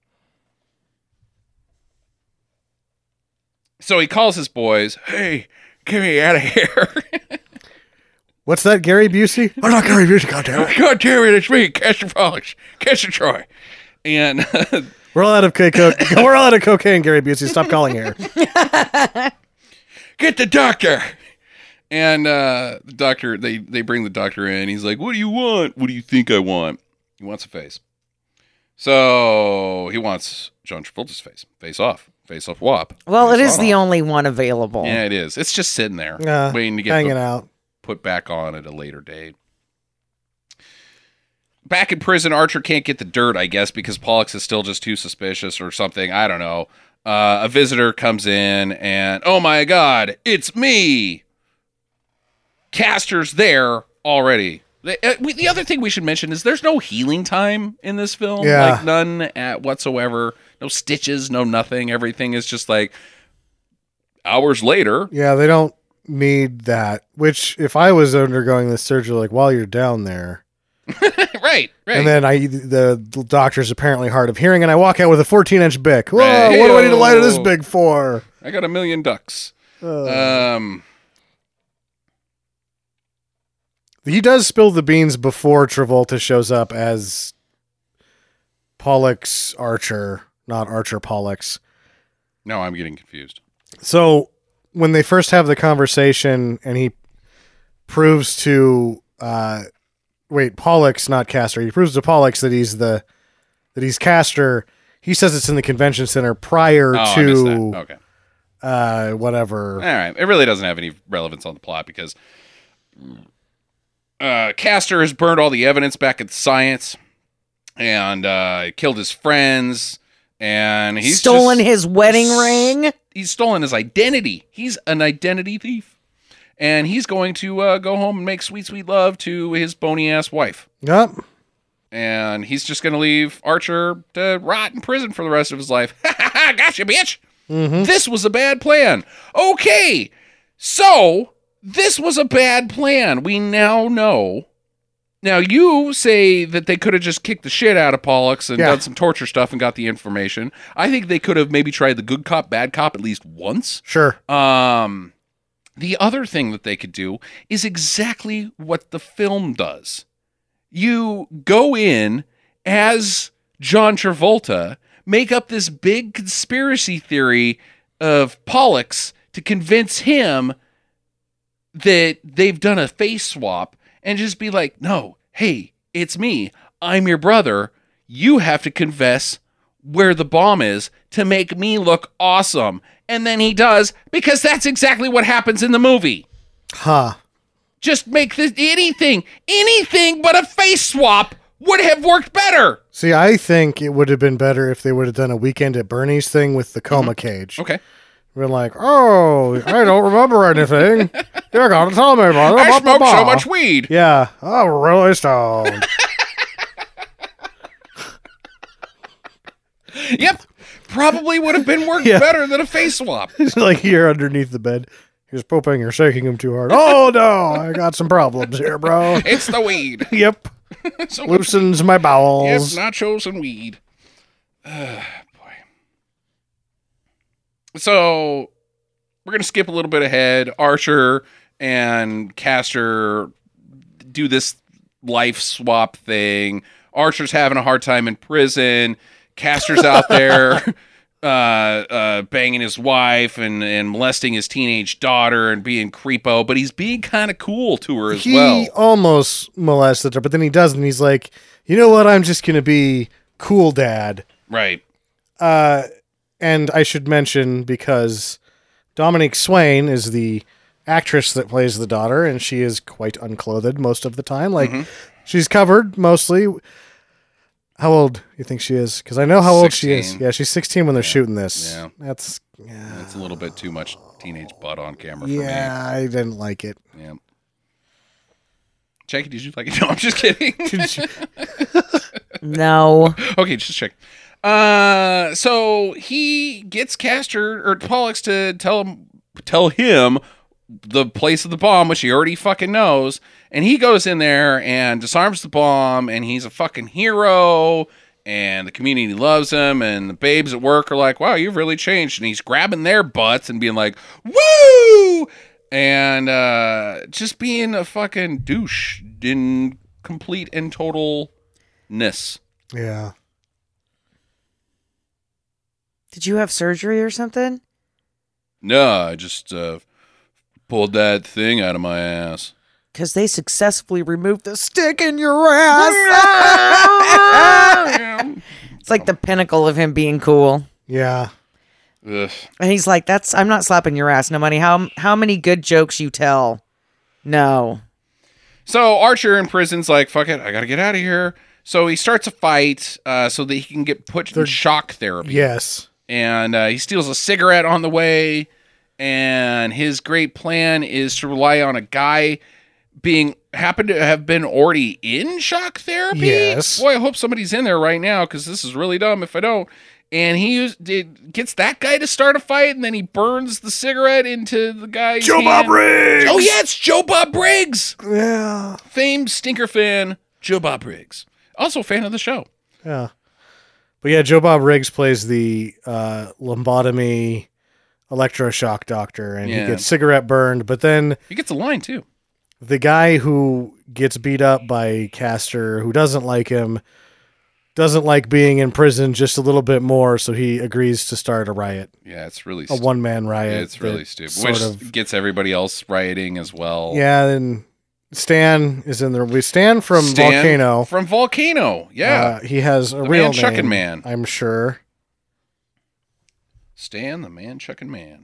So he calls his boys, hey, get me out of here. What's that, Gary Busey? I'm not Gary Busey, goddammit. God damn it, it's me, Castor Pollux, Castor Troy. And we're all out of we're all out of cocaine, Gary Busey. Stop calling here. Get the doctor. And the doctor, they bring the doctor in. He's like, what do you want? What do you think I want? He wants a face. So he wants John Travolta's face. Face off WAP. Well, face it is the off. only one available. Yeah, it is. It's just sitting there, Yeah, waiting to get hanging out. Put back on at a later date. Back in prison, Archer can't get the dirt, I guess, because Pollux is still just too suspicious or something. I don't know. A visitor comes in and, oh my God, it's me. Castor's there already. The other thing we should mention is there's no healing time in this film. Yeah. Like none whatsoever. No stitches, no nothing. Everything is just like hours later. Yeah, they don't need that. Which, if I was undergoing this surgery, like while you're down there, right. and then the doctor's apparently hard of hearing, and I walk out with a 14-inch Bic. Whoa, Right. what do I need to light this big for? I got 1 million ducks. He does spill the beans before Travolta shows up as Pollux Archer, not Archer Pollux. No, I'm getting confused. So when they first have the conversation and he proves to Pollux, not Castor. He proves to Pollux that he's Castor. He says it's in the convention center prior I missed that. to Okay. whatever. All right. It really doesn't have any relevance on the plot because Castor has burned all the evidence back at the science and killed his friends, and he's stolen his wedding ring. He's stolen his identity. He's an identity thief. And he's going to go home and make sweet, sweet love to his bony-ass wife. Yep. And he's just going to leave Archer to rot in prison for the rest of his life. Ha ha ha, gotcha, bitch. Mm-hmm. This was a bad plan. Okay, so this was a bad plan. We now know. Now, you say that they could have just kicked the shit out of Pollux and done some torture stuff and got the information. I think they could have maybe tried the good cop, bad cop at least once. Sure. The other thing that they could do is exactly what the film does. You go in as John Travolta, make up this big conspiracy theory of Pollux to convince him that they've done a face swap, and just be like, no, hey, it's me. I'm your brother. You have to confess where the bomb is to make me look awesome. And then he does, because that's exactly what happens in the movie. Huh. Just make this anything but a face swap would have worked better. See, I think it would have been better if they would have done a Weekend at Bernie's thing with the coma cage. Okay. We're like, oh, I don't remember anything. You're going to tell me about it. I smoked so much weed. Yeah. Oh, really stoned. Yep. Probably would have been worked better than a face swap. It's like here underneath the bed. He's pooping. You're shaking him too hard. Oh, no. I got some problems here, bro. It's the weed. Yep. So Loosens my Yep, bowels. nachos and weed. Boy. So we're gonna skip a little bit ahead. Archer and Castor do this life swap thing. Archer's having a hard time in prison. Castor's out there banging his wife and molesting his teenage daughter and being creepo, but he's being kind of cool to her as well. He almost molested her, but then he doesn't. He's like, you know what? I'm just going to be cool dad. Right. And I should mention, because Dominique Swain is the actress that plays the daughter, and she is quite unclothed most of the time. Like, she's covered mostly. How old do you think she is? Because I know how old she is. 16. Yeah, she's 16 when they're shooting this. Yeah. That's It's a little bit too much teenage butt on camera for me. yeah, I didn't like it. Yeah. Jackie, did you like it? No, I'm just kidding. No. Okay, just check. So he gets Castor or Pollux to tell him the place of the bomb, which he already fucking knows, and he goes in there and disarms the bomb, and he's a fucking hero, and the community loves him, and the babes at work are like, wow, you've really changed, and he's grabbing their butts and being like, woo! And just being a fucking douche in complete and totalness. Yeah. Did you have surgery or something? No, I just pulled that thing out of my ass. Because they successfully removed the stick in your ass. It's like the pinnacle of him being cool. Yeah. Ugh. And he's like, I'm not slapping your ass, no money. How many good jokes you tell? No. So Archer in prison's like, fuck it, I gotta get out of here. So he starts a fight so that he can get put in shock therapy. Yes. And he steals a cigarette on the way. And his great plan is to rely on a guy happen to have been already in shock therapy. Yes. Boy, I hope somebody's in there right now, because this is really dumb if I don't. And he gets that guy to start a fight, and then he burns the cigarette into the guy's Joe hand. Bob Briggs! Oh, yeah, it's Joe Bob Briggs! Yeah. Famed stinker fan, Joe Bob Briggs. Also a fan of the show. Yeah. But yeah, Joe Bob Briggs plays the lobotomy electroshock doctor, and he gets cigarette burned, but then He gets a line, too. the guy who gets beat up by Castor, who doesn't like him, doesn't like being in prison just a little bit more, so he agrees to start a riot. Yeah, it's really A stupid. one-man riot. It's really that stupid. sort Which of- gets everybody else rioting as well. Yeah, and Stan is in there. We Stan from Volcano. From Volcano, yeah. He has a The real man chucking name, man. I'm sure. Stan, the man chucking man.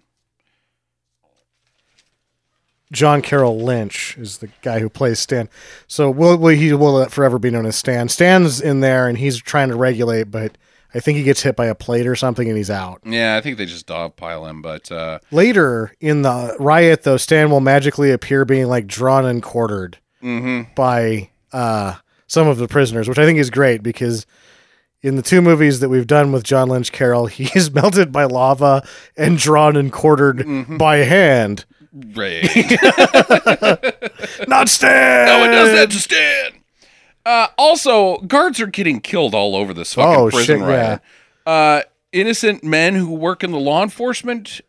John Carroll Lynch is the guy who plays Stan. So he will forever be known as Stan. Stan's in there, and he's trying to regulate, but I think he gets hit by a plate or something, and he's out. Yeah, I think they just dogpile him, but Later in the riot, though, Stan will magically appear being like drawn and quartered by some of the prisoners, which I think is great, because in the two movies that we've done with John Lynch Carroll, he is melted by lava and drawn and quartered by hand. right. Not Stan! No one does that to Stan. Also, guards are getting killed all over this fucking prison shit, riot. Innocent men who work in the law enforcement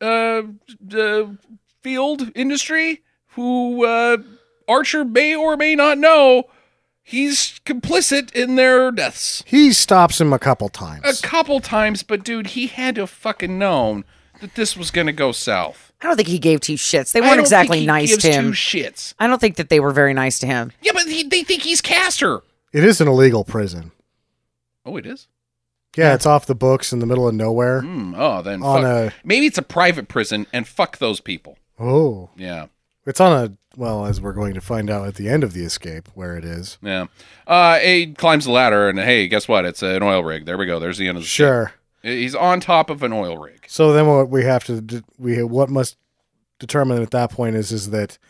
field industry, who Archer may or may not know, he's complicit in their deaths. He stops him a couple times. A couple times, but dude, he had to have fucking known that this was going to go south. I don't think he gave two shits. They I weren't don't exactly think he nice gives to him. two shits. I don't think that they were very nice to him. Yeah, but they think he's Castor. It is an illegal prison. Oh, it is? Yeah, it's off the books in the middle of nowhere. Oh, then On fuck. Maybe it's a private prison, and fuck those people. Oh. Yeah. It's on a, well, as we're going to find out at the end of the escape, where it is. Yeah. He climbs the ladder, and hey, guess what? It's an oil rig. There we go. There's the end of the Sure. escape. He's on top of an oil rig. So then what we have to, what must determine at that point is that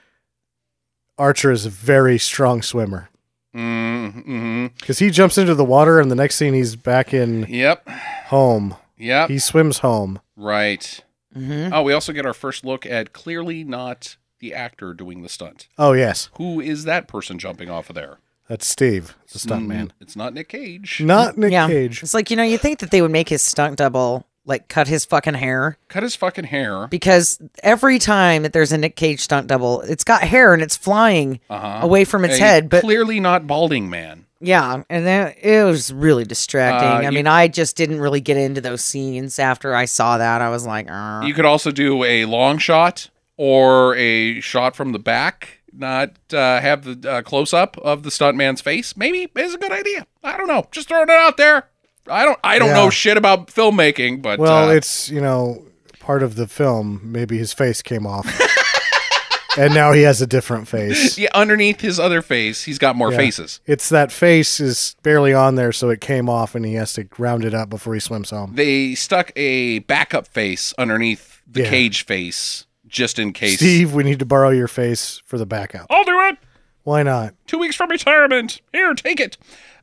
Archer is a very strong swimmer. Mm-hmm. Because he jumps into the water, and the next scene he's back in Yep. home. Yep. He swims home. Right. Mm-hmm. Oh, we also get our first look at clearly not the actor doing the stunt. Oh, yes. Who is that person jumping off of there? That's Steve, the stuntman. It's not Nick Cage. Not Nick Yeah. Cage. It's like, you think that they would make his stunt double, like, cut his fucking hair. Cut his fucking hair. Because every time that there's a Nick Cage stunt double, it's got hair and it's flying away from its A head. But clearly not balding man. yeah, and then it was really distracting. I you- mean, I just didn't really get into those scenes after I saw that. I was like, You could also do a long shot or a shot from the back, not have the close up of the stuntman's face. Maybe is a good idea. I don't know. Just throwing it out there. I don't Yeah. know shit about filmmaking, but Well, it's, part of the film. Maybe his face came off. And now he has a different face. yeah, underneath his other face, he's got more Yeah. faces. It's that face is barely on there, so it came off, and he has to round it up before he swims home. They stuck a backup face underneath the Yeah. Cage face just in case. Steve, we need to borrow your face for the backup. I'll do it. Why not? 2 weeks from retirement. Here, take it.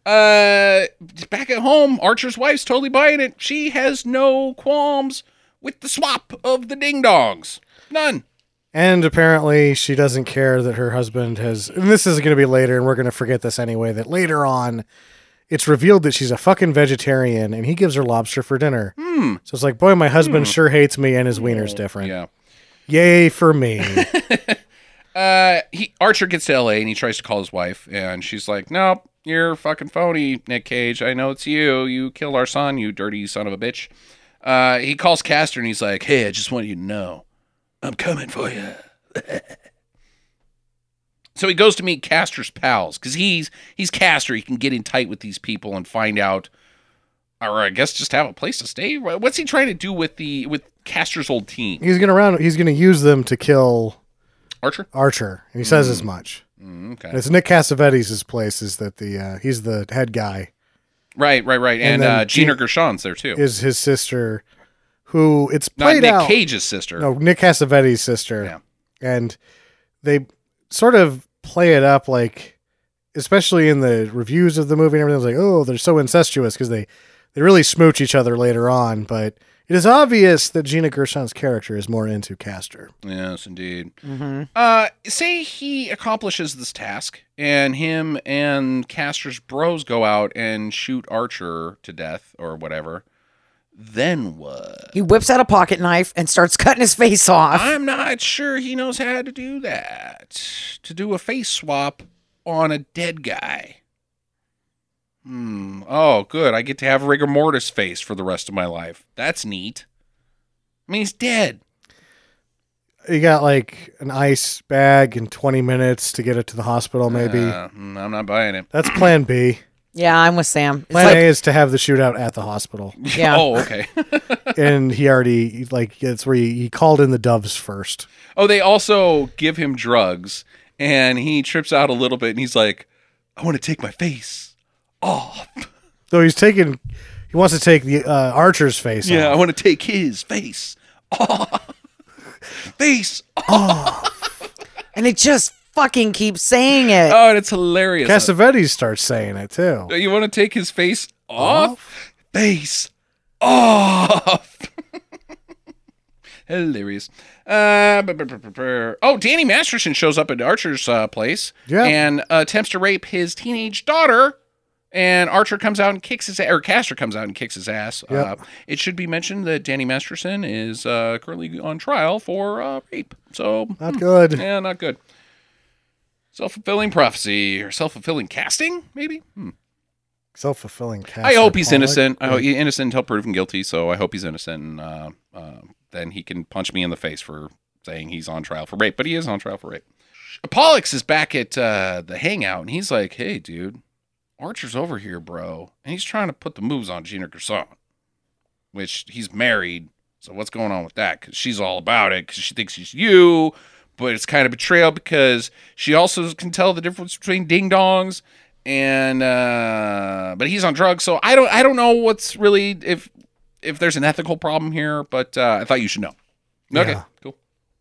Back at home, Archer's wife's totally buying it. She has no qualms with the swap of the ding-dongs. None. And apparently she doesn't care that her husband has, and this is going to be later, and we're going to forget this anyway, that later on it's revealed that she's a fucking vegetarian, and he gives her lobster for dinner. So it's like, boy, my husband sure hates me, and his wiener's different. Yeah. Yay for me. Archer gets to LA and he tries to call his wife, and she's like, "Nope, you're fucking phony, Nick Cage. I know it's you. You killed our son, you dirty son of a bitch." He calls Castor and he's like, "Hey, I just want you to know, I'm coming for you." So he goes to meet Castor's pals because he's Castor. He can get in tight with these people and find out, or I guess just have a place to stay. What's he trying to do with Castor's old team? He's going to use them to kill Archer. and he says as much. Okay. And it's Nick Cassavetes' place, is that he's the head guy, Right. And then Gina Gershon's there too. is his sister, who it's Not played Nick out. Cage's sister. No, Nick Cassavetes' sister. Yeah. And they sort of play it up like, especially in the reviews of the movie and everything, like, oh, they're so incestuous because they really smooch each other later on. But it is obvious that Gina Gershon's character is more into Castor. Yes, indeed. Mm-hmm. Say he accomplishes this task, and him and Castor's bros go out and shoot Archer to death or whatever. Then what? He whips out a pocket knife and starts cutting his face off. I'm not sure he knows how to do that. To do a face swap on a dead guy. Oh, good. I get to have rigor mortis face for the rest of my life. That's neat. I mean, he's dead. You got like an ice bag and 20 minutes to get it to the hospital, maybe. I'm not buying it. That's plan B. Yeah, I'm with Sam. It's Plan like, A is to have the shootout at the hospital. yeah. Oh, okay. And he already, it's where he called in the doves first. Oh, they also give him drugs, and he trips out a little bit, and he's like, "I want to take my face off." So he wants to take the Archer's face Yeah, I off. want to take his face off. Face off. And they just fucking keep saying it. Oh, and it's hilarious. Cassavetes starts saying it too. You want to take his face off? Face off. Hilarious. Oh, Danny Masterson shows up at Archer's place and attempts to rape his teenage daughter. And Archer comes out and kicks his ass, or Castor comes out and kicks his ass. Yep. It should be mentioned that Danny Masterson is currently on trial for rape. So Not good. yeah, not good. Self-fulfilling prophecy or self-fulfilling casting, maybe. Self-fulfilling cast. I hope he's innocent. I hope he's innocent until proven guilty. So I hope he's innocent. And then he can punch me in the face for saying he's on trial for rape. But he is on trial for rape. Pollux is back at the hangout, and he's like, hey, dude, Archer's over here, bro. And he's trying to put the moves on Gina Gerson, which he's married. So what's going on with that? Because she's all about it because she thinks she's you, but it's kind of betrayal because she also can tell the difference between ding-dongs and but he's on drugs. So I don't know what's really if there's an ethical problem here, but I thought you should know. Okay, cool.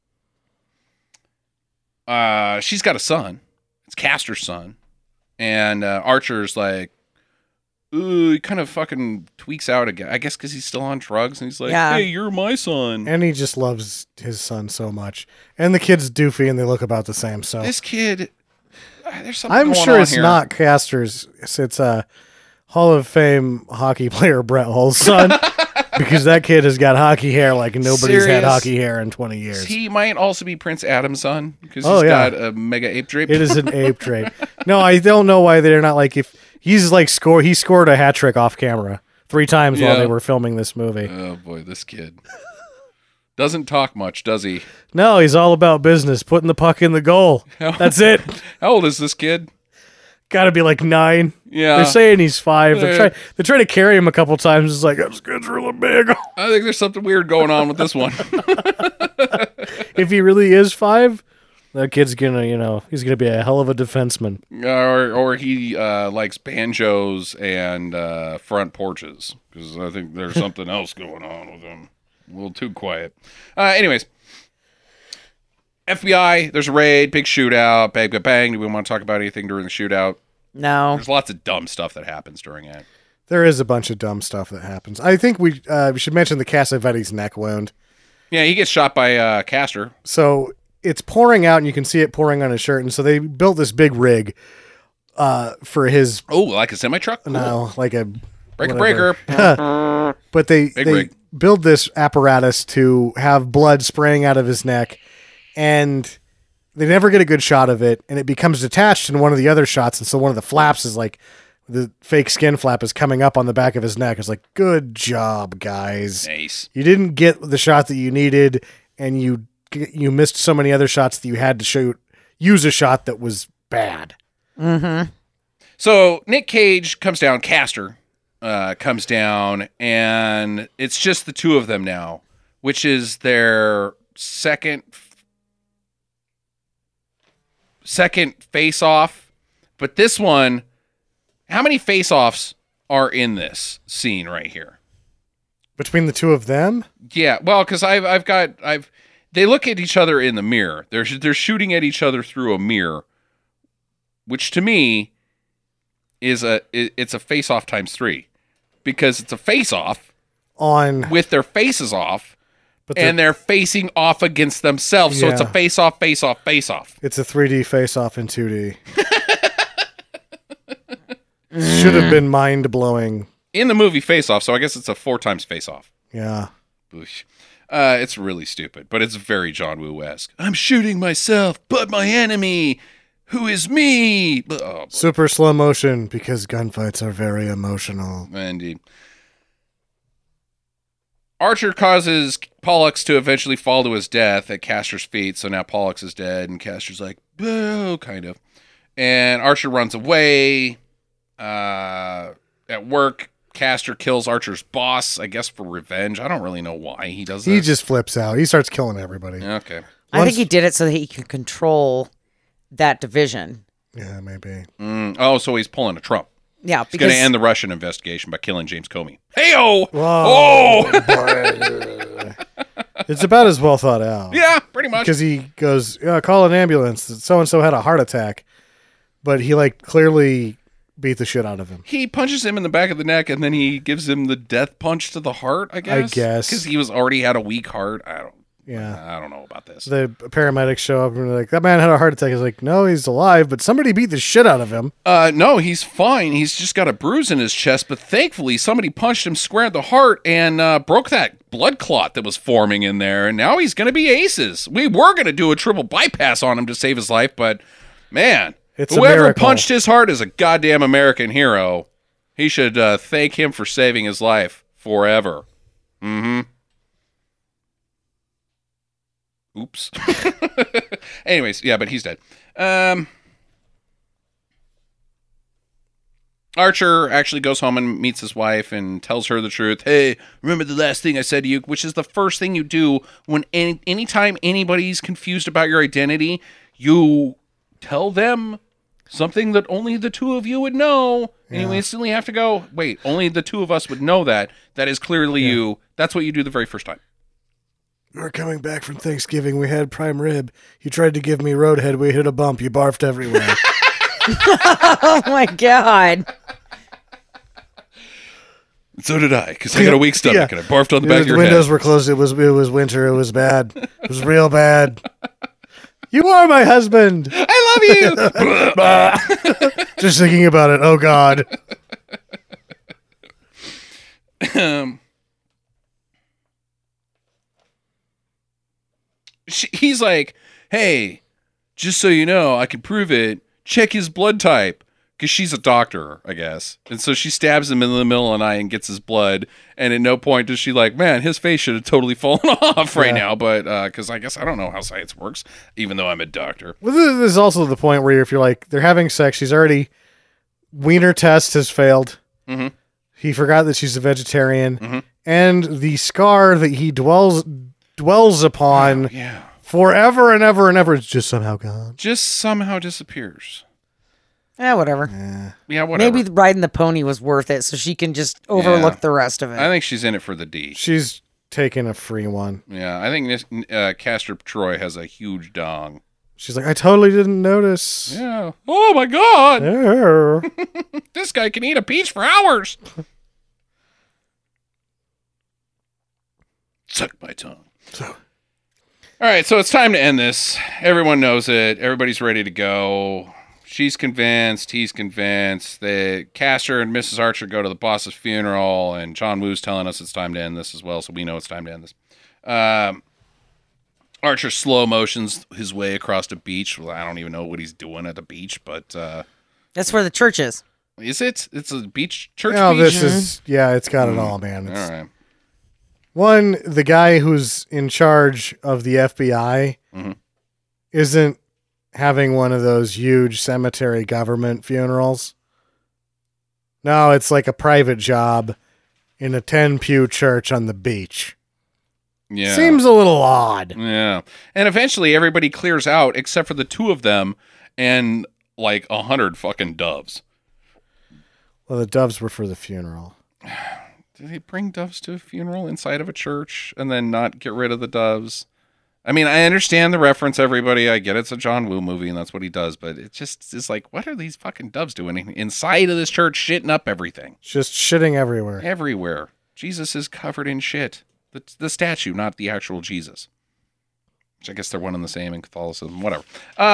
She's got a son. It's Castor's son. And Archer's like, ooh, he kind of fucking tweaks out again. I guess because he's still on drugs. And he's like, hey, you're my son. And he just loves his son so much. And the kid's doofy and they look about the same. So this kid, there's something I'm going sure on it's here. not Castor's. It's Hall of Fame hockey player Brett Hull's son. Because that kid has got hockey hair like nobody's had hockey hair in 20 years. He might also be Prince Adam's son because he's got a mega ape drape. It is an ape drape. No, I don't know why they're not like if he's like he scored a hat trick off camera 3 times while they were filming this movie. Oh boy, this kid doesn't talk much, does he? No, he's all about business, putting the puck in the goal. That's it. How old is this kid? Got to be like 9. Yeah. They're saying he's 5. They're trying to carry him a couple times. It's like, this kid's really big. I think there's something weird going on with this one. If he really is 5, that kid's gonna, he's gonna be a hell of a defenseman. Or he likes banjos and front porches because I think there's something else going on with him. A little too quiet. Anyways, FBI, there's a raid, big shootout, bang, bang, bang. Do we want to talk about anything during the shootout? No. There's lots of dumb stuff that happens during it. There is a bunch of dumb stuff that happens. I think we should mention the Cassavetes neck wound. Yeah, he gets shot by Castor. So it's pouring out, and you can see it pouring on his shirt. And so they built this big rig for his... Oh, like a semi-truck? Cool. No, like a... Breaker. But they rig. build this apparatus to have blood spraying out of his neck, and they never get a good shot of it, and it becomes detached in one of the other shots, and so one of the flaps is like... The fake skin flap is coming up on the back of his neck. It's like, good job, guys. Nice. You didn't get the shot that you needed, and you missed so many other shots that you had to use a shot that was bad. Mm-hmm. So Nick Cage comes down, Castor comes down, and it's just the two of them now, which is their second face-off. But this one... How many face-offs are in this scene right here? Between the two of them? Yeah, well, because they look at each other in the mirror. They're shooting at each other through a mirror, which to me is it's a face-off times 3, because it's a face-off with their faces off, and they're facing off against themselves. So it's a face-off, face-off, face-off. It's a 3D face-off in 2D. Should have been mind-blowing. In the movie Face Off, so I guess it's a 4 times Face Off. Yeah. It's really stupid, but it's very John Woo-esque. I'm shooting myself, but my enemy, who is me. Super slow motion, because gunfights are very emotional. Indeed. Archer causes Pollux to eventually fall to his death at Castor's feet, so now Pollux is dead, and Castor's like, boo, kind of. And Archer runs away. At work, Castor kills Archer's boss, I guess for revenge. I don't really know why he does that. He just flips out. He starts killing everybody. Okay. I think he did it so that he could control that division. Yeah, maybe. So he's pulling a Trump. Yeah, He's going to end the Russian investigation by killing James Comey. Hey-oh! Whoa. Oh! It's about as well thought out. Yeah, pretty much. Because he goes, call an ambulance. So-and-so had a heart attack. But he, clearly... beat the shit out of him. He punches him in the back of the neck, and then he gives him the death punch to the heart, I guess. Because he was already had a weak heart. I don't know about this. The paramedics show up and they're like, that man had a heart attack. He's like, no, he's alive, but somebody beat the shit out of him. No, he's fine. He's just got a bruise in his chest, but thankfully somebody punched him square in the heart and broke that blood clot that was forming in there, and now he's going to be aces. We were going to do a triple bypass on him to save his life, but man... Whoever punched his heart is a goddamn American hero. He should thank him for saving his life forever. Mm-hmm. Oops. Anyways, yeah, but he's dead. Archer actually goes home and meets his wife and tells her the truth. Hey, remember the last thing I said to you? Which is the first thing you do when anytime anybody's confused about your identity, you tell them something that only the two of you would know. And you instantly have to go, wait, only the two of us would know that. That is clearly you. That's what you do the very first time. We were coming back from Thanksgiving. We had prime rib. You tried to give me roadhead. We hit a bump. You barfed everywhere. Oh my God. So did I, because I got a weak stomach and I barfed on the back of The your windows head. were closed. It was winter. It was bad. It was real bad. You are my husband. I love you. Just thinking about it. Oh God. He's like, hey, just so you know, I can prove it. Check his blood type. Because she's a doctor, I guess. And so she stabs him in the middle of the night and gets his blood. And at no point does she like, man, his face should have totally fallen off right now. But because I guess I don't know how science works, even though I'm a doctor. Well, this is also the point where if you're like, they're having sex, she's already, wiener test has failed. Mm-hmm. He forgot that she's a vegetarian. And the scar that he dwells upon forever and ever and ever is just somehow gone. Just somehow disappears. Yeah, whatever. Yeah, whatever. Maybe riding the pony was worth it, so she can just overlook the rest of it. I think she's in it for the D. She's taking a free one. Yeah, I think Castor Troy has a huge dong. She's like, I totally didn't notice. Yeah. Oh my God. Yeah. This guy can eat a peach for hours. Suck my tongue. All right, so it's time to end this. Everyone knows it. Everybody's ready to go. She's convinced. He's convinced. Castor and Mrs. Archer go to the boss's funeral, and John Woo's telling us it's time to end this as well, so we know it's time to end this. Archer slow motions his way across the beach. Well, I don't even know what he's doing at the beach, but... That's where the church is. Is it? It's a beach? Church No, beach? this is, it's got it all, man. It's, All right. one, the guy who's in charge of the FBI isn't having one of those huge cemetery government funerals. No, it's like a private job in a 10-pew church on the beach. Yeah. Seems a little odd. Yeah. And eventually everybody clears out except for the two of them and like 100 fucking doves. Well, the doves were for the funeral. Did they bring doves to a funeral inside of a church and then not get rid of the doves? I mean, I understand the reference, everybody. I get it's a John Woo movie and that's what he does, but it just is like, what are these fucking doves doing inside of this church, shitting up everything? Just shitting everywhere. Everywhere. Jesus is covered in shit. The statue, not the actual Jesus. Which I guess they're one and the same in Catholicism. Whatever.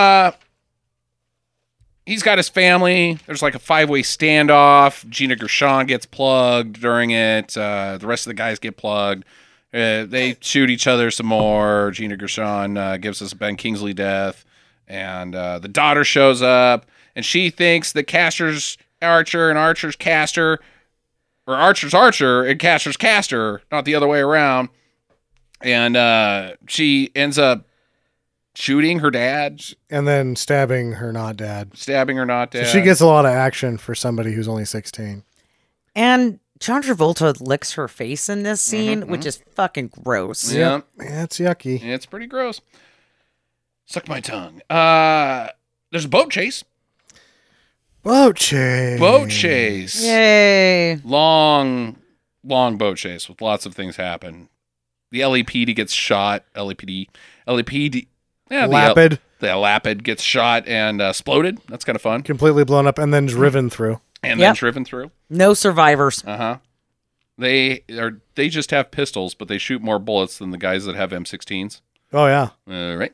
He's got his family. There's like a 5-way standoff. Gina Gershon gets plugged during it. The rest of the guys get plugged. They shoot each other some more. Gina Gershon gives us a Ben Kingsley death. And the daughter shows up. And she thinks that Castor's Archer and Archer's Castor... or Archer's Archer and Castor's Castor, not the other way around. And she ends up shooting her dad. And then stabbing her not dad. Stabbing her not dad. So she gets a lot of action for somebody who's only 16. And John Travolta licks her face in this scene, which is fucking gross. Yeah. Yeah, it's yucky. It's pretty gross. Suck my tongue. There's a boat chase. Boat chase. Boat chase. Yay. Long boat chase with lots of things happen. The LAPD gets shot. LAPD. Yeah, Lapid. The Lapid gets shot and exploded. That's kind of fun. Completely blown up and then driven through. And then driven through. No survivors. Uh-huh. They just have pistols, but they shoot more bullets than the guys that have M16s. Oh, yeah. Right.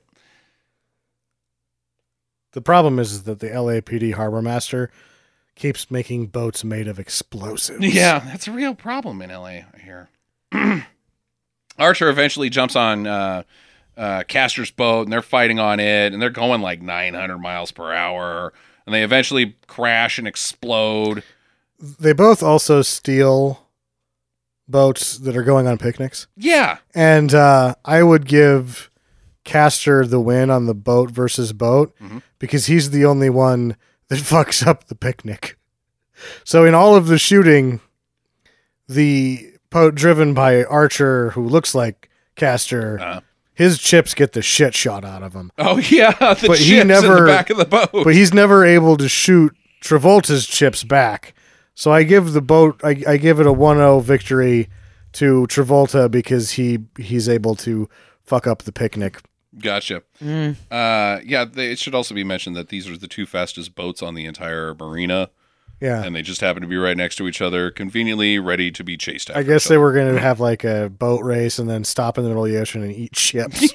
The problem is that the LAPD harbor master keeps making boats made of explosives. Yeah, that's a real problem in LA, I hear. Archer eventually jumps on Castor's boat, and they're fighting on it, and they're going like 900 miles per hour, and they eventually crash and explode. They both also steal boats that are going on picnics. Yeah. And I would give Castor the win on the boat versus boat because he's the only one that fucks up the picnic. So in all of the shooting, the boat driven by Archer, who looks like Castor, his chips get the shit shot out of him. Oh yeah, the But chips he in never- the back of the boat. But he's never able to shoot Travolta's chips back. So I give the boat, I give it a 1-0 victory to Travolta because he's able to fuck up the picnic. Gotcha. It should also be mentioned that these are the two fastest boats on the entire marina, Yeah. and they just happen to be right next to each other, conveniently ready to be chased after. I guess each they other. were going to have like a boat race and then stop in the middle of the ocean and eat chips.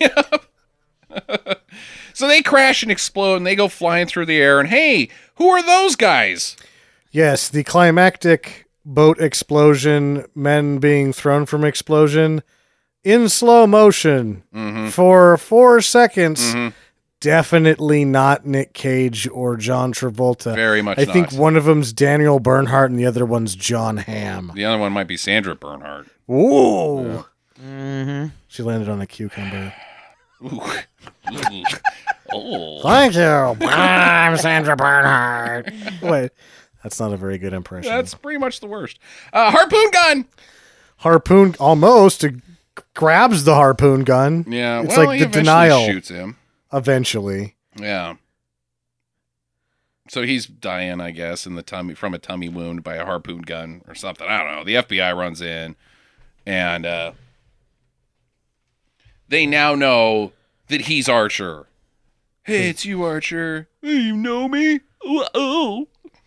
So they crash and explode, and they go flying through the air. And hey, who are those guys? Yes, the climactic boat explosion, men being thrown from explosion in slow motion for 4 seconds. Definitely not Nick Cage or John Travolta. Very much I think not. one of them's Daniel Bernhardt and the other one's John Hamm. The other one might be Sandra Bernhardt. Ooh. She landed on a cucumber. Ooh. Oh. Thank you. I'm Sandra Bernhardt. Wait, that's not a very good impression. That's pretty much the worst. Harpoon gun. Harpoon almost grabs the harpoon gun. Yeah, It's well, like he the eventually denial. shoots him. Eventually. Yeah. So he's dying, I guess, in the tummy from a tummy wound by a harpoon gun or something. I don't know. The FBI runs in, and they now know that he's Archer. Hey, it's you, Archer. Hey, you know me? Oh.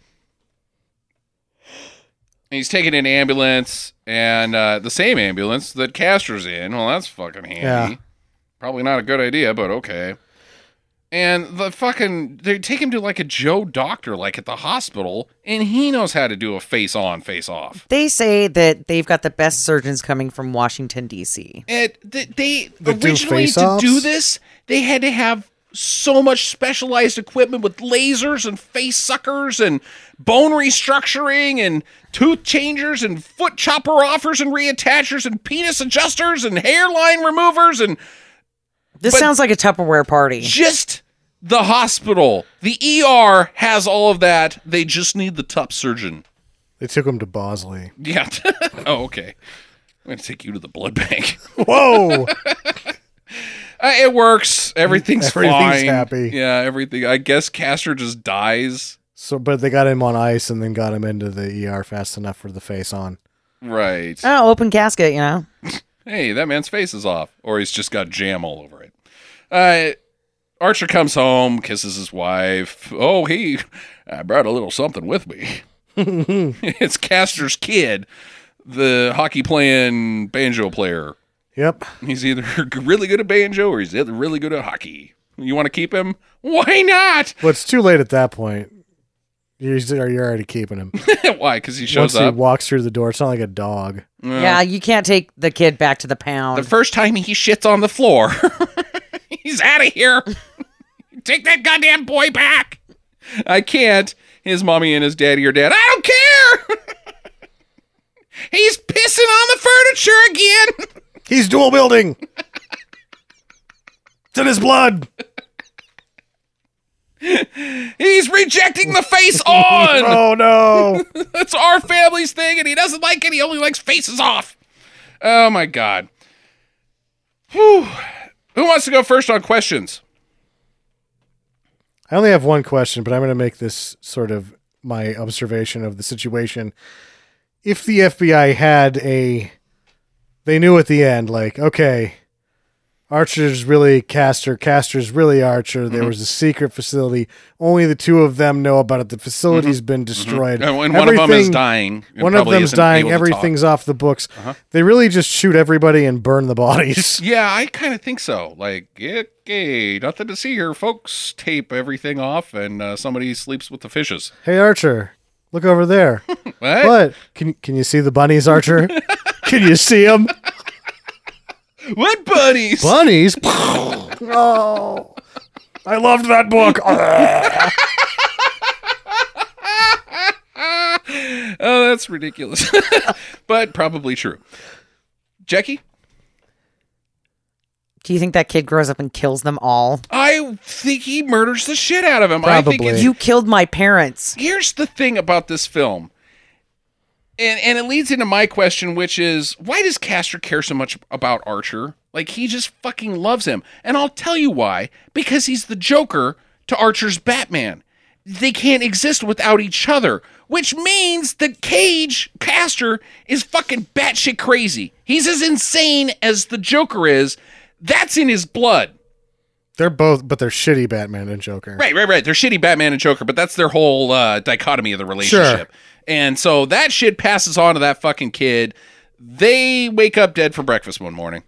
And he's taking an ambulance, and the same ambulance that Castor's in. Well, that's fucking handy. Yeah. Probably not a good idea, but okay. And they take him to like a Joe doctor, like at the hospital, and he knows how to do a face-on, face-off. They say that they've got the best surgeons coming from Washington, D.C. They That do originally, to face-offs? do this, they had to have so much specialized equipment with lasers and face suckers and bone restructuring and tooth changers and foot chopper offers and reattachers and penis adjusters and hairline removers and This But- sounds like a Tupperware party. just the hospital. The ER has all of that. They just need the top surgeon. They took him to Bosley. Yeah. Oh, okay. I'm going to take you to the blood bank. Whoa! It works. Everything's fine. happy. Yeah, everything. I guess Castor just dies. So, but they got him on ice and then got him into the ER fast enough for the face on. Right. Oh, open casket, you know. Hey, that man's face is off. Or he's just got jam all over it. Archer comes home, kisses his wife. Oh, I brought a little something with me. It's Castor's kid, the hockey-playing banjo player. Yep. He's either really good at banjo or he's either really good at hockey. You want to keep him? Why not? But it's too late at that point. You're already keeping him. Why? Because he shows Once he up. walks through the door, it's not like a dog. Yeah, you can't take the kid back to the The pound. first time he shits on the floor, he's out of here. Take that goddamn boy back. I can't. His mommy and his daddy are dead. I don't care. He's pissing on the furniture again. He's dual wielding. It's in his blood. He's rejecting the face on. Oh no. That's our family's thing, and he doesn't like it. He only likes faces off. Oh, my God. Whew. Who wants to go first on questions? I only have one question, but I'm going to make this sort of my observation of the situation. If the FBI had they knew at the end, like, okay, Archer's really Castor, Castor's really Archer. There was a secret facility. Only the two of them know about it. The facility's been destroyed. And one of them is Everything- dying. and One of probably them's isn't dying. able to Everything's talk. off the books. They really just shoot everybody and burn the bodies. Yeah, I kind of think so. Like, okay, nothing to see here, folks. Tape everything off, and somebody sleeps with the fishes. Hey, Archer, look over there. What? What? Can you see the bunnies, Archer? Can you see them? What bunnies? Bunnies? Oh, I loved that book. Oh, that's ridiculous. But probably true. Jackie? Do you think that kid grows up and kills them all? I think he murders the shit out of him. I think Probably. You killed my parents. here's the thing about this film. And it leads into my question, which is, why does Castor care so much about Archer? Like, he just fucking loves him. And I'll tell you why. Because he's the Joker to Archer's Batman. They can't exist without each other, which means that Castor is fucking batshit crazy. He's as insane as the Joker is. That's in his blood. They're both, but they're shitty Batman and Joker. Right. They're shitty Batman and Joker, but that's their whole dichotomy of the relationship. Sure. And so that shit passes on to that fucking kid. They wake up dead for breakfast one morning.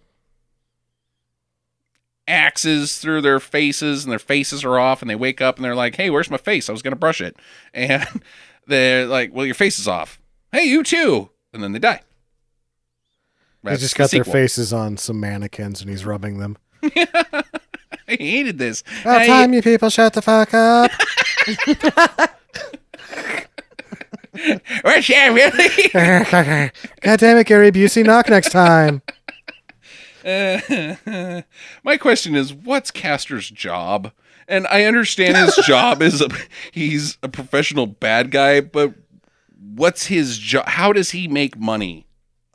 Axes through their faces, and their faces are off, and they wake up and they're like, hey, where's my face? I was going to brush it. And they're like, well, your face is off. Hey, you too. And then they die. They That's just the got their sequel. faces on some mannequins and he's rubbing them. I hated this. About time you people shut the fuck up. Where's she really? God damn it, Gary Busey. Knock next time. My question is, what's Castor's job? And I understand his job is he's a professional bad guy, but what's his job? How does he make money?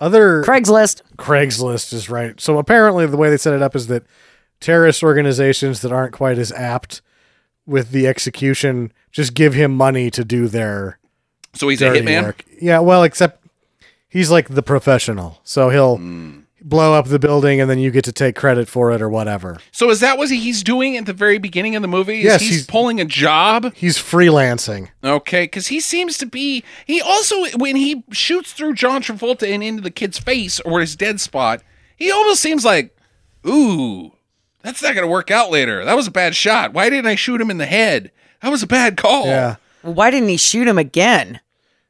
Craigslist is right. So apparently the way they set it up is that terrorist organizations that aren't quite as apt with the execution just give him money to do their So he's a dirty hitman? work. Yeah, well, except he's like the professional. So he'll blow up the building and then you get to take credit for it or whatever. So is that what he's doing at the very beginning of the movie? Is Yes, he's he's- pulling a job? He's freelancing. Okay, because he seems to be. He also, when he shoots through John Travolta and into the kid's face or his dead spot, he almost seems like, ooh, that's not going to work out later. That was a bad shot. Why didn't I shoot him in the head? That was a bad call. Yeah. Why didn't he shoot him again?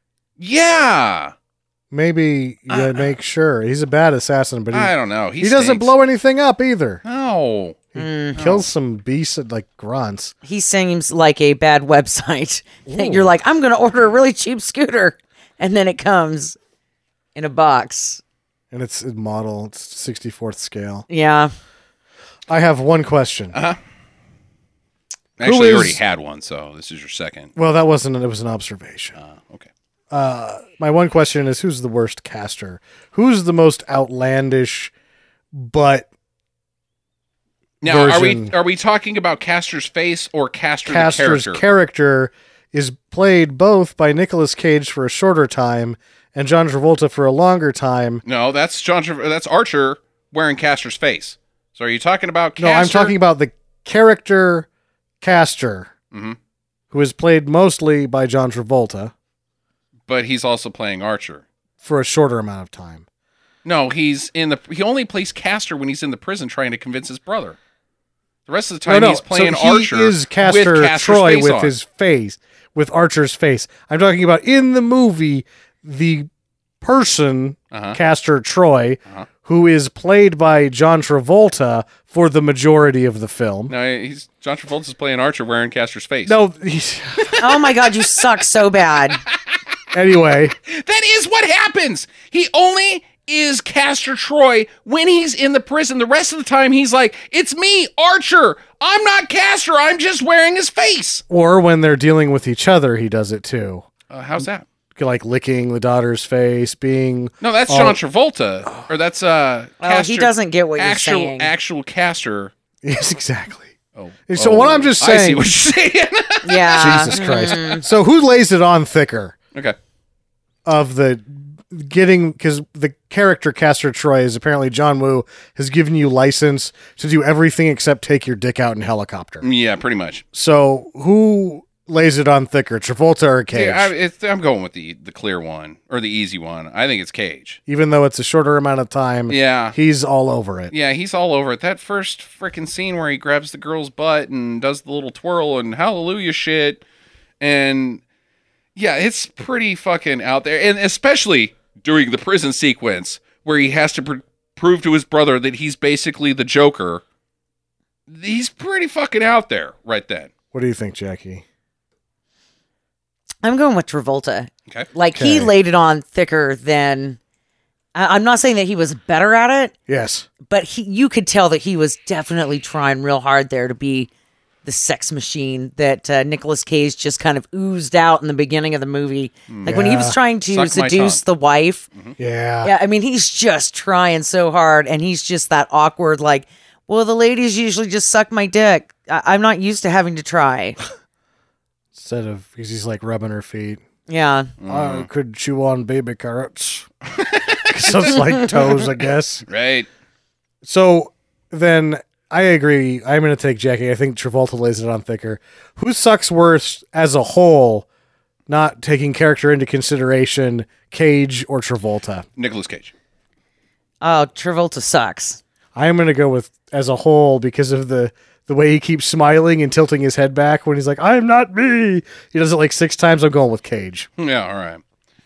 Yeah. Maybe you gotta make sure. He's a bad assassin, but I don't know. he doesn't stinks. blow anything up either. No. Kills some beasts like grunts. He seems like a bad website. That you're like, I'm going to order a really cheap scooter. And then it comes in a box. And it's a model. It's 64th scale. Yeah. I have one question. Actually, you is- already had one, so this is your second. Well, that wasn't. It was an observation. Okay. My one question is, who's the worst caster? Who's the most outlandish, but Now, version? are we talking about Castor's face or Castor Castor's the character? character is played both by Nicolas Cage for a shorter time and John Travolta for a longer time. No, that's that's Archer wearing Castor's face. So are you talking about Castor? No, I'm talking about the character Castor, who is played mostly by John Travolta But he's also playing Archer. for a shorter amount of time. No, he only plays Castor when he's in the prison trying to convince his brother. The rest of the time he's playing so Archer. He is Castor with Castor's Troy face with on. his face, with Archer's face. I'm talking about in the movie, the person, Castor Troy, who is played by John Travolta for the majority of the film. No, John Travolta's playing Archer wearing Castor's face. No, he's, Oh my God, you suck so bad. anyway, That is what happens. He only is Castor Troy when he's in the prison. The rest of the time, he's like, it's me, Archer. I'm not Castor. I'm just wearing his face. or when they're dealing with each other, he does it too. How's that? Like licking the daughter's face, being No, that's John Travolta. Or that's Castor. he doesn't get what you're actual, saying. Actual Castor. yes, exactly. Oh. So what I'm just I see saying, what you're saying. Yeah. Jesus Christ. So who lays it on thicker? Okay. Of the getting, because the character Castor Troy is apparently John Woo has given you license to do everything except take your dick out in helicopter. Yeah, pretty much. So who lays it on thicker, Travolta or Cage? Yeah, I'm going with the clear one or the easy one. I think it's Cage. Even though it's a shorter amount of time, Yeah. he's all over it. Yeah, he's all over it. That first freaking scene where he grabs the girl's butt and does the little twirl and hallelujah shit. And yeah, it's pretty fucking out there. And especially during the prison sequence where he has to prove to his brother that he's basically the Joker. He's pretty fucking out there right then. What do you think, Jackie? I'm going with Travolta. Okay. Like, he Okay. laid it on thicker than I'm not saying that he was better at it, Yes. but you could tell that he was definitely trying real hard there to be the sex machine that Nicolas Cage just kind of oozed out in the beginning of the movie. Like when he was trying to Suck my seduce the wife. Yeah. Yeah, I mean, he's just trying so hard, and he's just that awkward, like, well, the ladies usually just suck my dick. I'm not used to having to try. Instead of, because he's like rubbing her feet. Yeah. I could chew on baby carrots. So it's like toes, I guess. Right. So then I agree. I'm going to take Jackie. I think Travolta lays it on thicker. Who sucks worse as a whole, not taking character into consideration, Cage or Travolta? Nicolas Cage. Oh, Travolta sucks. I'm going to go with as a whole because of the way he keeps smiling and tilting his head back when he's like, I'm not me. He does it like 6 times. I'm going with Cage. Yeah, all right.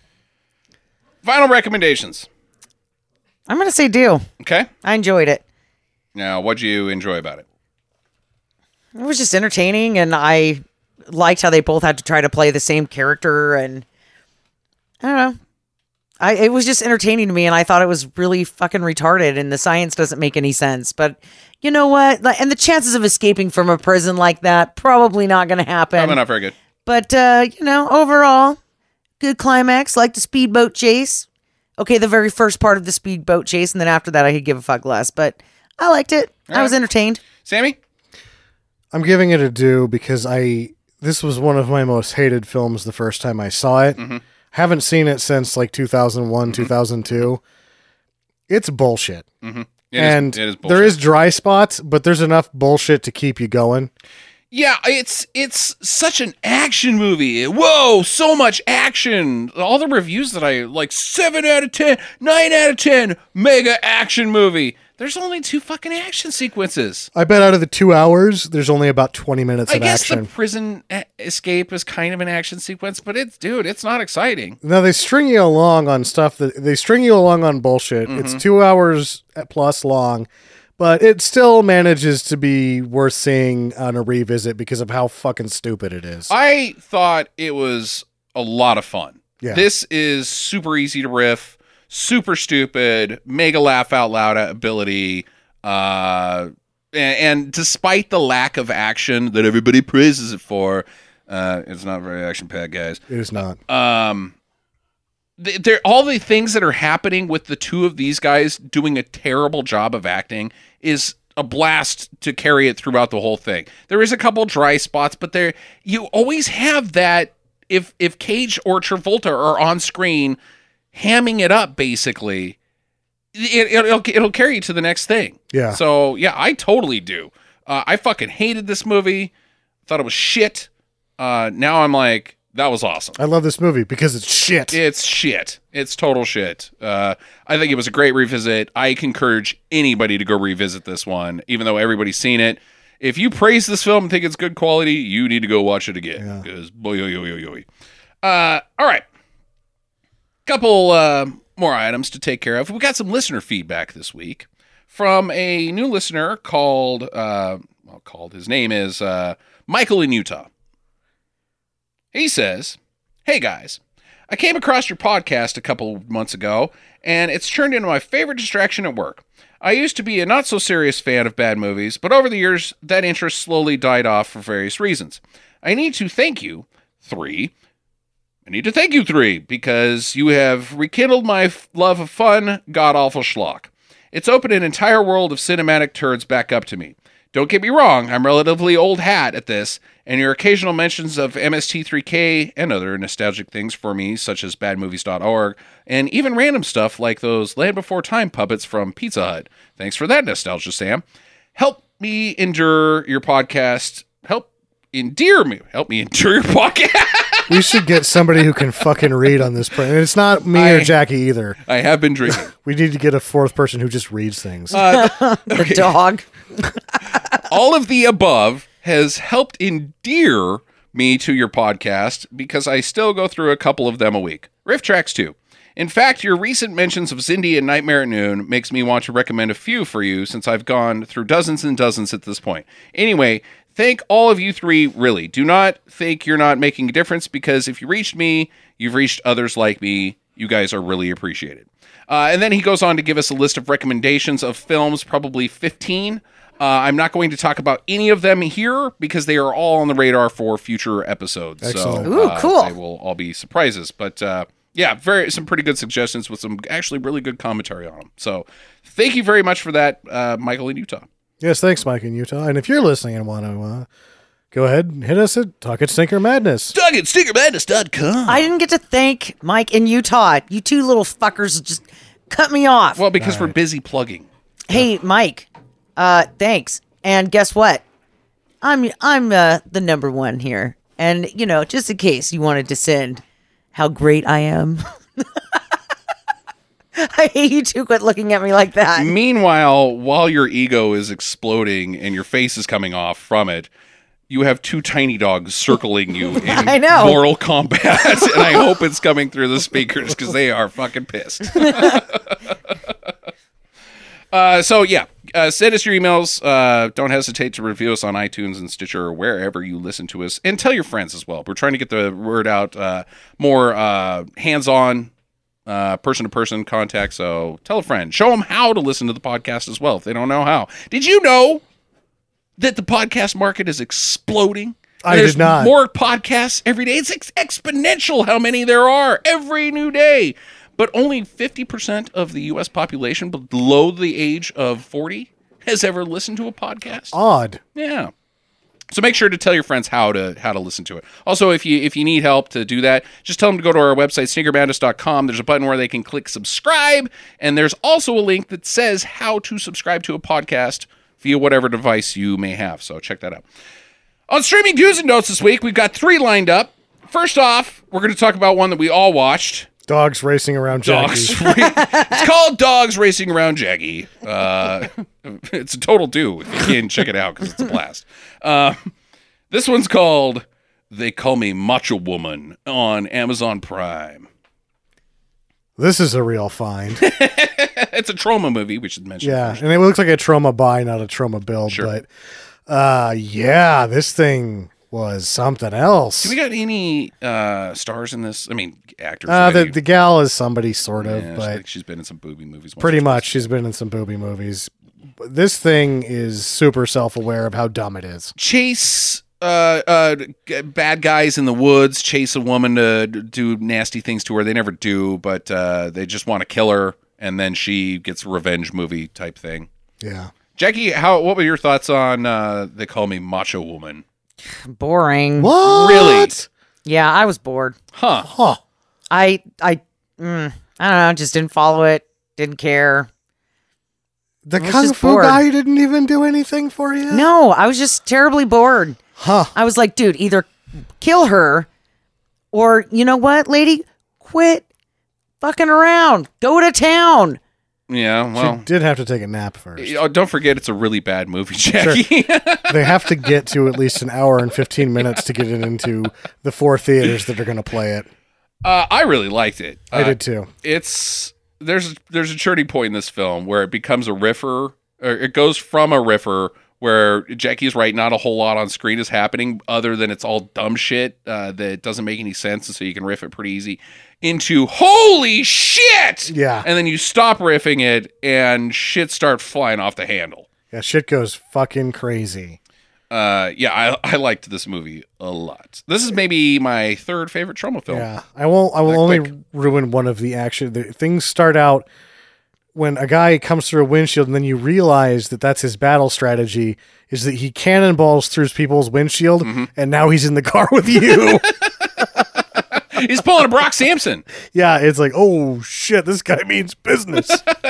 Final recommendations. I'm going to say do. Okay. I enjoyed it. Now, what'd you enjoy about it? It was just entertaining, and I liked how they both had to try to play the same character, and I don't know. It was just entertaining to me, and I thought it was really fucking retarded, and the science doesn't make any sense. But you know what? And the chances of escaping from a prison like that, probably not going to happen. Probably not very good. But, overall, good climax, like the speedboat chase. Okay, the very first part of the speedboat chase, and then after that, I could give a fuck less. But I liked it. I was entertained. Sammy? I'm giving it a do because this was one of my most hated films the first time I saw it. Mm-hmm. Haven't seen it since like 2001, 2002. It's bullshit. Mm-hmm. It is bullshit. there is dry spots, but there's enough bullshit to keep you going. Yeah, it's such an action movie. Whoa, so much action. All the reviews that I like, 7 out of 10, 9 out of 10, mega action movie. There's only 2 fucking action sequences. I bet out of the 2 hours, there's only about 20 minutes I of guess action. the prison escape is kind of an action sequence, but it's not exciting. Now they string you along on stuff they string you along on bullshit. Mm-hmm. It's 2 hours plus long, but it still manages to be worth seeing on a revisit because of how fucking stupid it is. I thought it was a lot of fun. Yeah. This is super easy to riff, super stupid, mega laugh out loud ability. And despite the lack of action that everybody praises it for, it's not very action packed, guys. It is not. They're all the things that are happening with the 2 of these guys doing a terrible job of acting is a blast to carry it throughout the whole thing. There is a couple dry spots, but you always have that if Cage or Travolta are on screen hamming it up, basically, it'll carry you to the next thing. Yeah. So yeah, I totally do. I fucking hated this movie. Thought it was shit. Now I'm like, that was awesome. I love this movie because it's shit. It's shit. It's total shit. I think it was a great revisit. I encourage anybody to go revisit this one, even though everybody's seen it. If you praise this film and think it's good quality, you need to go watch it again. Because all right. Couple more items to take care of. We got some listener feedback this week from a new listener called his name is Michael in Utah. He says, "Hey guys, I came across your podcast a couple of months ago, and it's turned into my favorite distraction at work. I used to be a not-so-serious fan of bad movies, but over the years, that interest slowly died off for various reasons. I need to thank you, 3, because you have rekindled my love of fun, god-awful schlock. It's opened an entire world of cinematic turds back up to me. Don't get me wrong, I'm relatively old hat at this, and your occasional mentions of MST3K and other nostalgic things for me, such as badmovies.org, and even random stuff like those Land Before Time puppets from Pizza Hut. Thanks for that nostalgia, Sam. Help me endure your podcast. Help me endure your podcast. We should get somebody who can fucking read on this. And it's not me or Jackie either. I have been drinking. We need to get a 4th person who just reads things. The dog. All of the above has helped endear me to your podcast because I still go through a couple of them a week. Riff Tracks too. In fact, your recent mentions of Cindy and Nightmare at Noon makes me want to recommend a few for you since I've gone through dozens and dozens at this point. Anyway, thank all of you 3, really. Do not think you're not making a difference because if you reached me, you've reached others like me. You guys are really appreciated. And then he goes on to give us a list of recommendations of films, probably 15. I'm not going to talk about any of them here because they are all on the radar for future episodes. Excellent. So, Ooh, cool. They will all be surprises. But yeah, some pretty good suggestions with some actually really good commentary on them. So thank you very much for that, Michael in Utah. Yes, thanks, Mike in Utah. And if you're listening and want to go ahead and hit us at Talk at Stinker Madness. Doug at StinkerMadness.com. I didn't get to thank Mike in Utah. You two little fuckers just cut me off. Well, because we're busy plugging. Hey, Mike. Thanks. And guess what? I'm the number one here. And just in case you wanted to send how great I am. I hate you two. Quit looking at me like that. Meanwhile, while your ego is exploding and your face is coming off from it, you have two tiny dogs circling you in I know. Mortal Kombat, and I hope it's coming through the speakers because they are fucking pissed. So yeah, send us your emails. Don't hesitate to review us on iTunes and Stitcher or wherever you listen to us, and tell your friends as well. We're trying to get the word out, more hands-on, person-to-person contact. So tell a friend, show them how to listen to the podcast as well if they don't know how. Did you know that the podcast market is exploding? I did not. More podcasts every day. It's exponential how many there are every new day. But only 50% of the U.S. population below the age of 40 has ever listened to a podcast. Odd. Yeah. So make sure to tell your friends how to listen to it. Also, if you need help to do that, just tell them to go to our website, stinkermadness.com. There's a button where they can click subscribe, and there's also a link that says how to subscribe to a podcast via whatever device you may have. So check that out. On streaming do's and don'ts this week, we've got 3 lined up. First off, we're going to talk about one that we all watched. Dogs racing around Jackie. It's called Dogs Racing Around Jackie. It's a total do if you can check it out because it's a blast. This one's called They Call Me Macho Woman on Amazon Prime. This is a real find. It's a trauma movie, we should mention. Yeah, and it looks like a trauma buy, not a trauma build. Sure. But yeah, this thing was something else. Do we got any stars in this? I mean, actors. The gal is somebody sort of, I but think she's been in some booby movies. pretty much she's been in some booby movies. This thing is super self-aware of how dumb it is. Chase bad guys in the woods, chase a woman to do nasty things to her. They never do, but they just want to kill her, and then she gets a revenge movie type thing. Yeah. Jackie, what were your thoughts on They Call Me Macho Woman? Boring. What? Really? Yeah, I was bored. Huh. I don't know, just didn't follow it, didn't care. The I was Kung just Fu bored. guy didn't even do anything for you? No, I was just terribly bored. Huh. I was like, dude, either kill her or, you know what, lady? Quit fucking around. Go to town. Yeah, well. She did have to take a nap first. Don't forget it's a really bad movie, Jackie. They have to get to at least an hour and 15 minutes to get it into the 4 theaters that are going to play it. I really liked it. I did too. There's a turning point in this film where it becomes a riffer, or it goes from a riffer where Jackie's right, not a whole lot on screen is happening other than it's all dumb shit that doesn't make any sense, and so you can riff it pretty easy, into holy shit! Yeah. And then you stop riffing it and shit start flying off the handle. Yeah, shit goes fucking crazy. Yeah, I liked this movie a lot. This is maybe my 3rd favorite trauma film. Yeah, I will only ruin one of the action. Things start out when a guy comes through a windshield, and then you realize that that's his battle strategy, is that he cannonballs through people's windshield, and now he's in the car with you. He's pulling a Brock Sampson. Yeah, it's like, oh shit, this guy means business.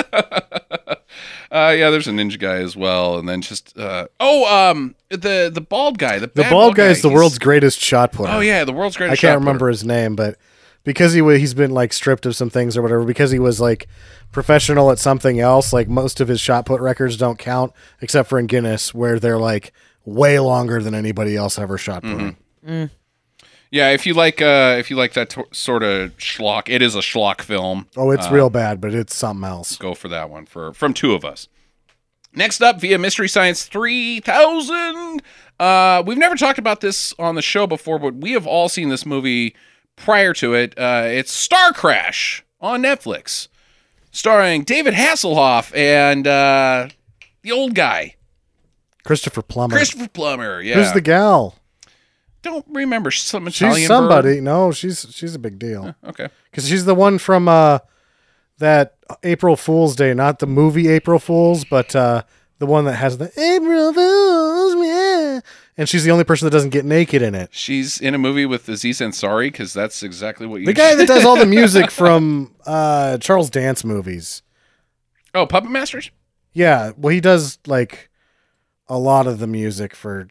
Yeah, there's a ninja guy as well, and then just the bald guy. The bald guy is the world's greatest shot putter. Oh yeah, the world's greatest. I can't remember his name, but because he's been like stripped of some things or whatever, because he was like professional at something else, like most of his shot put records don't count except for in Guinness, where they're like way longer than anybody else ever shot putting. Mm. Yeah, if you like that sort of schlock, it is a schlock film. Oh, it's real bad, but it's something else. Go for that one from 2 of us. Next up, via Mystery Science 3000. We've never talked about this on the show before, but we have all seen this movie prior to it. It's Star Crash on Netflix, starring David Hasselhoff and the old guy. Christopher Plummer. Christopher Plummer, yeah. Who's the gal? Don't remember some Italian She's somebody. bird. No, she's a big deal. Okay. Because she's the one from that April Fool's Day, not the movie April Fools, but the one that has the April Fools, yeah. And she's the only person that doesn't get naked in it. She's in a movie with Aziz Ansari because that's exactly what you. The guy that does all the music from Charles Dance movies. Oh, Puppet Masters. Yeah, well, he does like a lot of the music for.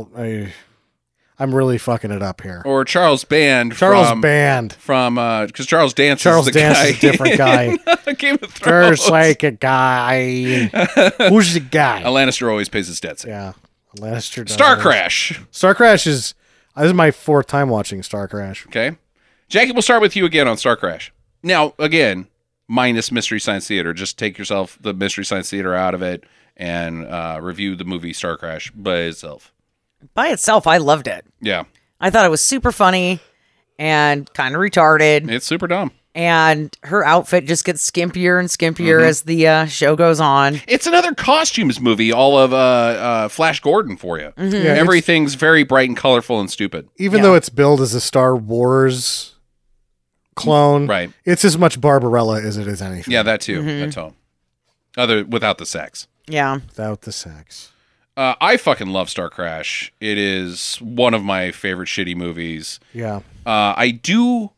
I'm really fucking it up here. Or Charles Band. Charles from, Band. From because Charles Dance. Charles is the Dance guy is a different guy. Game of Thrones. Just like a guy. Who's the guy? A Lannister always pays his debts. Yeah, Lannister. does Star that. Crash. Star Crash is. This is my 4th time watching Star Crash. Okay, Jackie, we'll start with you again on Star Crash. Now, again, minus Mystery Science Theater. Just take yourself the Mystery Science Theater out of it and review the movie Star Crash by itself. By itself, I loved it. Yeah, I thought it was super funny and kind of retarded. it's super dumb. And her outfit just gets skimpier and skimpier as the show goes on. It's another costumes movie, all of Flash Gordon for you. Yeah, it's- Everything's very bright and colorful and stupid. even Yeah. though it's billed as a Star Wars clone, Right. It's as much Barbarella as it is anything. Yeah, that too. That's all. Without the sex. Yeah. Without the sex. I fucking love Star Crash. It is one of my favorite shitty movies. Yeah. I do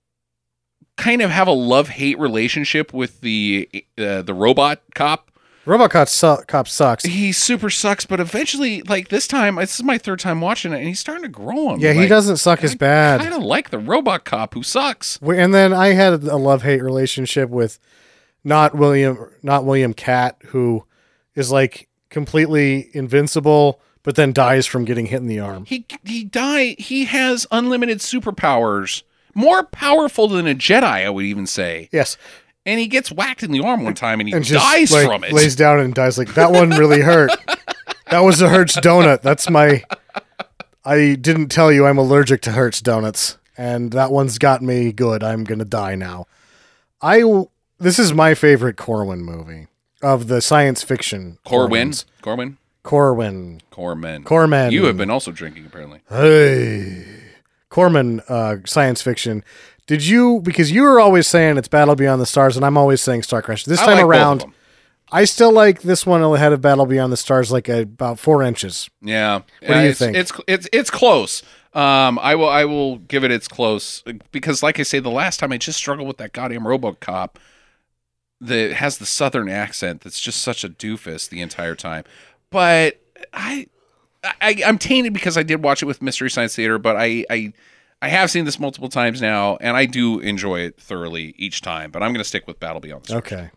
kind of have a love-hate relationship with the robot cop. RoboCop cop sucks. He super sucks, but eventually, like this time, this is my 3rd time watching it, and he's starting to grow on me. Yeah, he Like, doesn't suck as I bad. kind of like the robot cop who sucks. And then I had a love-hate relationship with not William Catt, who is like completely invincible, but then dies from getting hit in the arm. He has unlimited superpowers, more powerful than a Jedi, I would even say. Yes. And he gets whacked in the arm one time, and he And just dies like, from it. lays down and dies. Like, that one really hurt. That was a Hertz donut. I didn't tell you I'm allergic to Hertz donuts, and that one's got me good. I'm gonna die now. This is my favorite Corwin movie of the science fiction. Corwin. Corman. You have been also drinking, apparently. Hey. Corman science fiction. Did you, because you were always saying it's Battle Beyond the Stars, and I'm always saying Star Crash. This I time like both of around, them. I still like this one ahead of Battle Beyond the Stars, like about 4 inches. Yeah. What do you think? It's close. I will give it its close because, like I say, the last time I just struggled with that goddamn RoboCop that has the Southern accent. That's just such a doofus the entire time. But I'm tainted because I did watch it with Mystery Science Theater, but I have seen this multiple times now, and I do enjoy it thoroughly each time. But I'm going to stick with Battle Beyond the Stars. Okay.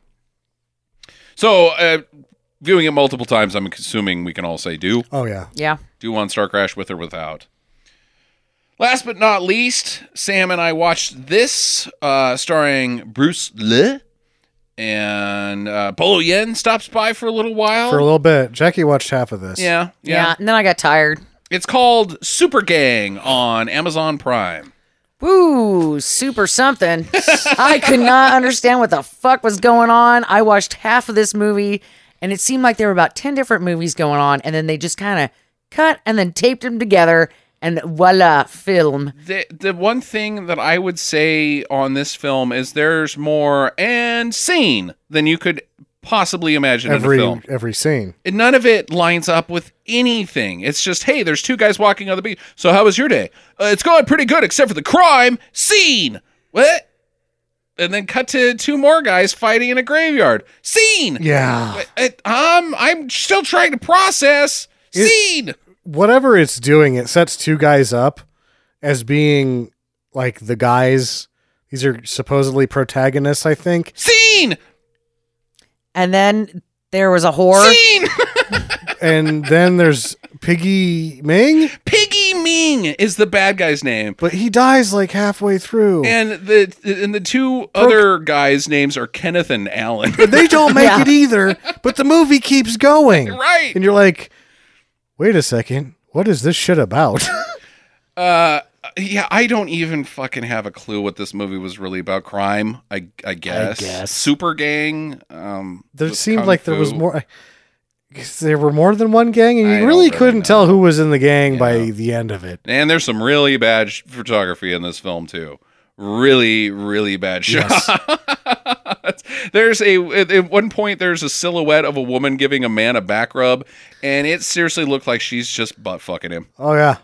So, viewing it multiple times, I'm assuming we can all say do. Oh, yeah. Yeah. Do on Star Crash with or without. Last but not least, Sam and I watched this, starring Bruce Lee. And Bolo Yen stops by for a little while. For a little bit. Jackie watched half of this. Yeah. And then I got tired. It's called Super Gang on Amazon Prime. Woo, super something. I could not understand what the fuck was going on. I watched half of this movie, and it seemed like there were about 10 different movies going on, and then they just kind of cut and then taped them together, and voila, film. The one thing that I would say on this film is there's more and scene than you could possibly imagine in a film. Every scene. And none of it lines up with anything. It's just, hey, there's 2 guys walking on the beach. So how was your day? It's going pretty good, except for the crime scene. What? And then cut to 2 more guys fighting in a graveyard. Scene. Yeah. I'm still trying to process. Scene. Whatever it's doing, it sets 2 guys up as being like the guys. These are supposedly protagonists, I think. Scene. And then there was a whore. Scene. And then there's Piggy Ming, Piggy Ming is the bad guy's name. but he dies like halfway through. And the 2 other guys' names are Kenneth and Alan. They don't make Yeah. it either, but the movie keeps going. Right. And you're like, wait a second, what is this shit about? Yeah, I don't even fucking have a clue what this movie was really about. Crime, I guess. Super gang. There with seemed kung like there was fu. more. I guess there were more than one gang, and I you don't really really couldn't know. tell who was in the gang by the end of it. And there's some really bad photography in this film too. Really, really bad shots. There's at one point there's a silhouette of a woman giving a man a back rub, and it seriously looked like she's just butt fucking him. Oh yeah.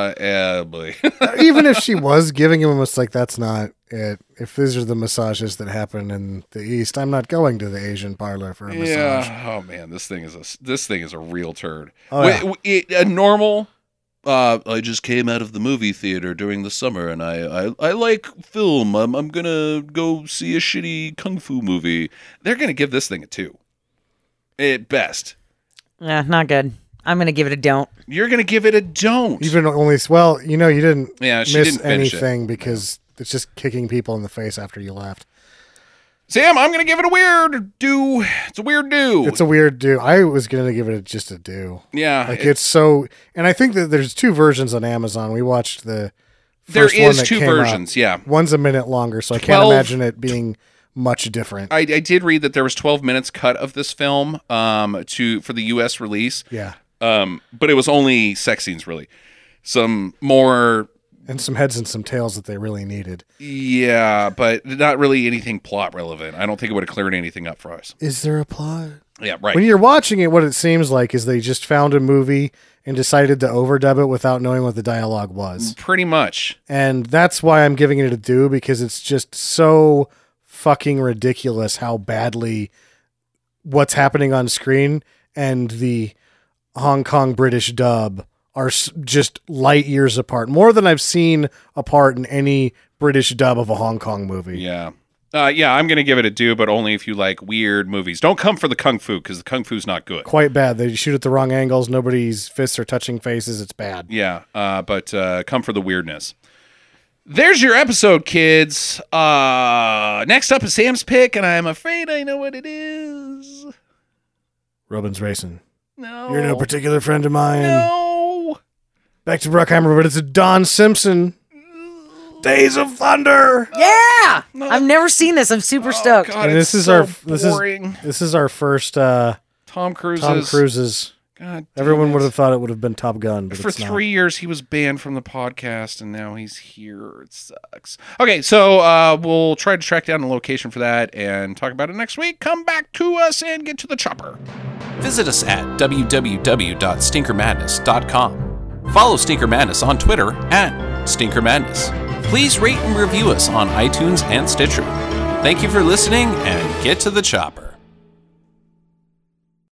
Boy. Even if she was giving him, it's like that's not it. If these are the massages that happen in the East, I'm not going to the Asian parlor for a massage. Yeah. Oh man, this thing is a real turd. Oh, yeah. A normal. I just came out of the movie theater during the summer, and I like film. I'm gonna go see a shitty kung fu movie. They're gonna give this thing a 2, at best. Yeah, not good. I'm going to give it a don't. You're gonna give it a don't. Even only you didn't Yeah, she miss didn't finish anything because it's just kicking people in the face after you left. Sam, I'm gonna give it a weird do. It's a weird do. It's a weird do. I was gonna give it just a do. Yeah, Like it's so, and I think that there's 2 versions on Amazon. We watched the there first one is that 2 came out. versions. Yeah, One's a minute longer, so I 12 can't imagine it being much different. I did read that there was 12 minutes cut of this film for the U.S. release. Yeah, But it was only sex scenes, really. Some more. and some heads and some tails that they really needed. Yeah, but not really anything plot relevant. I don't think it would have cleared anything up for us. Is there a plot? Yeah, right. When you're watching it, what it seems like is they just found a movie and decided to overdub it without knowing what the dialogue was. Pretty much. And that's why I'm giving it a do, because it's just so fucking ridiculous how badly what's happening on screen and the Hong Kong British dub are just light years apart. More than I've seen apart in any British dub of a Hong Kong movie. Yeah. I'm going to give it a do, but only if you like weird movies. Don't come for the kung fu, because the kung fu's not good. Quite bad. They shoot at the wrong angles. Nobody's fists are touching faces. It's bad. Yeah, but come for the weirdness. There's your episode, kids. Next up is Sam's pick, and I'm afraid I know what it is. Robin's Racing. No. You're no particular friend of mine. No. Back to Bruckheimer, but it's a Don Simpson. Days of Thunder. Yeah! I've never seen this. I'm super stoked. God, And it's this is so our boring. this is our first Tom Cruise's. Tom Cruise's. God, Everyone would have thought it would have been Top Gun, but For it's 3 years, he was banned from the podcast, and now he's here. It sucks. Okay, so we'll try to track down the location for that and talk about it next week. Come back to us and get to the chopper. Visit us at www.stinkermadness.com. Follow Stinker Madness on Twitter at Stinker Madness. Please rate and review us on iTunes and Stitcher. Thank you for listening, and get to the chopper.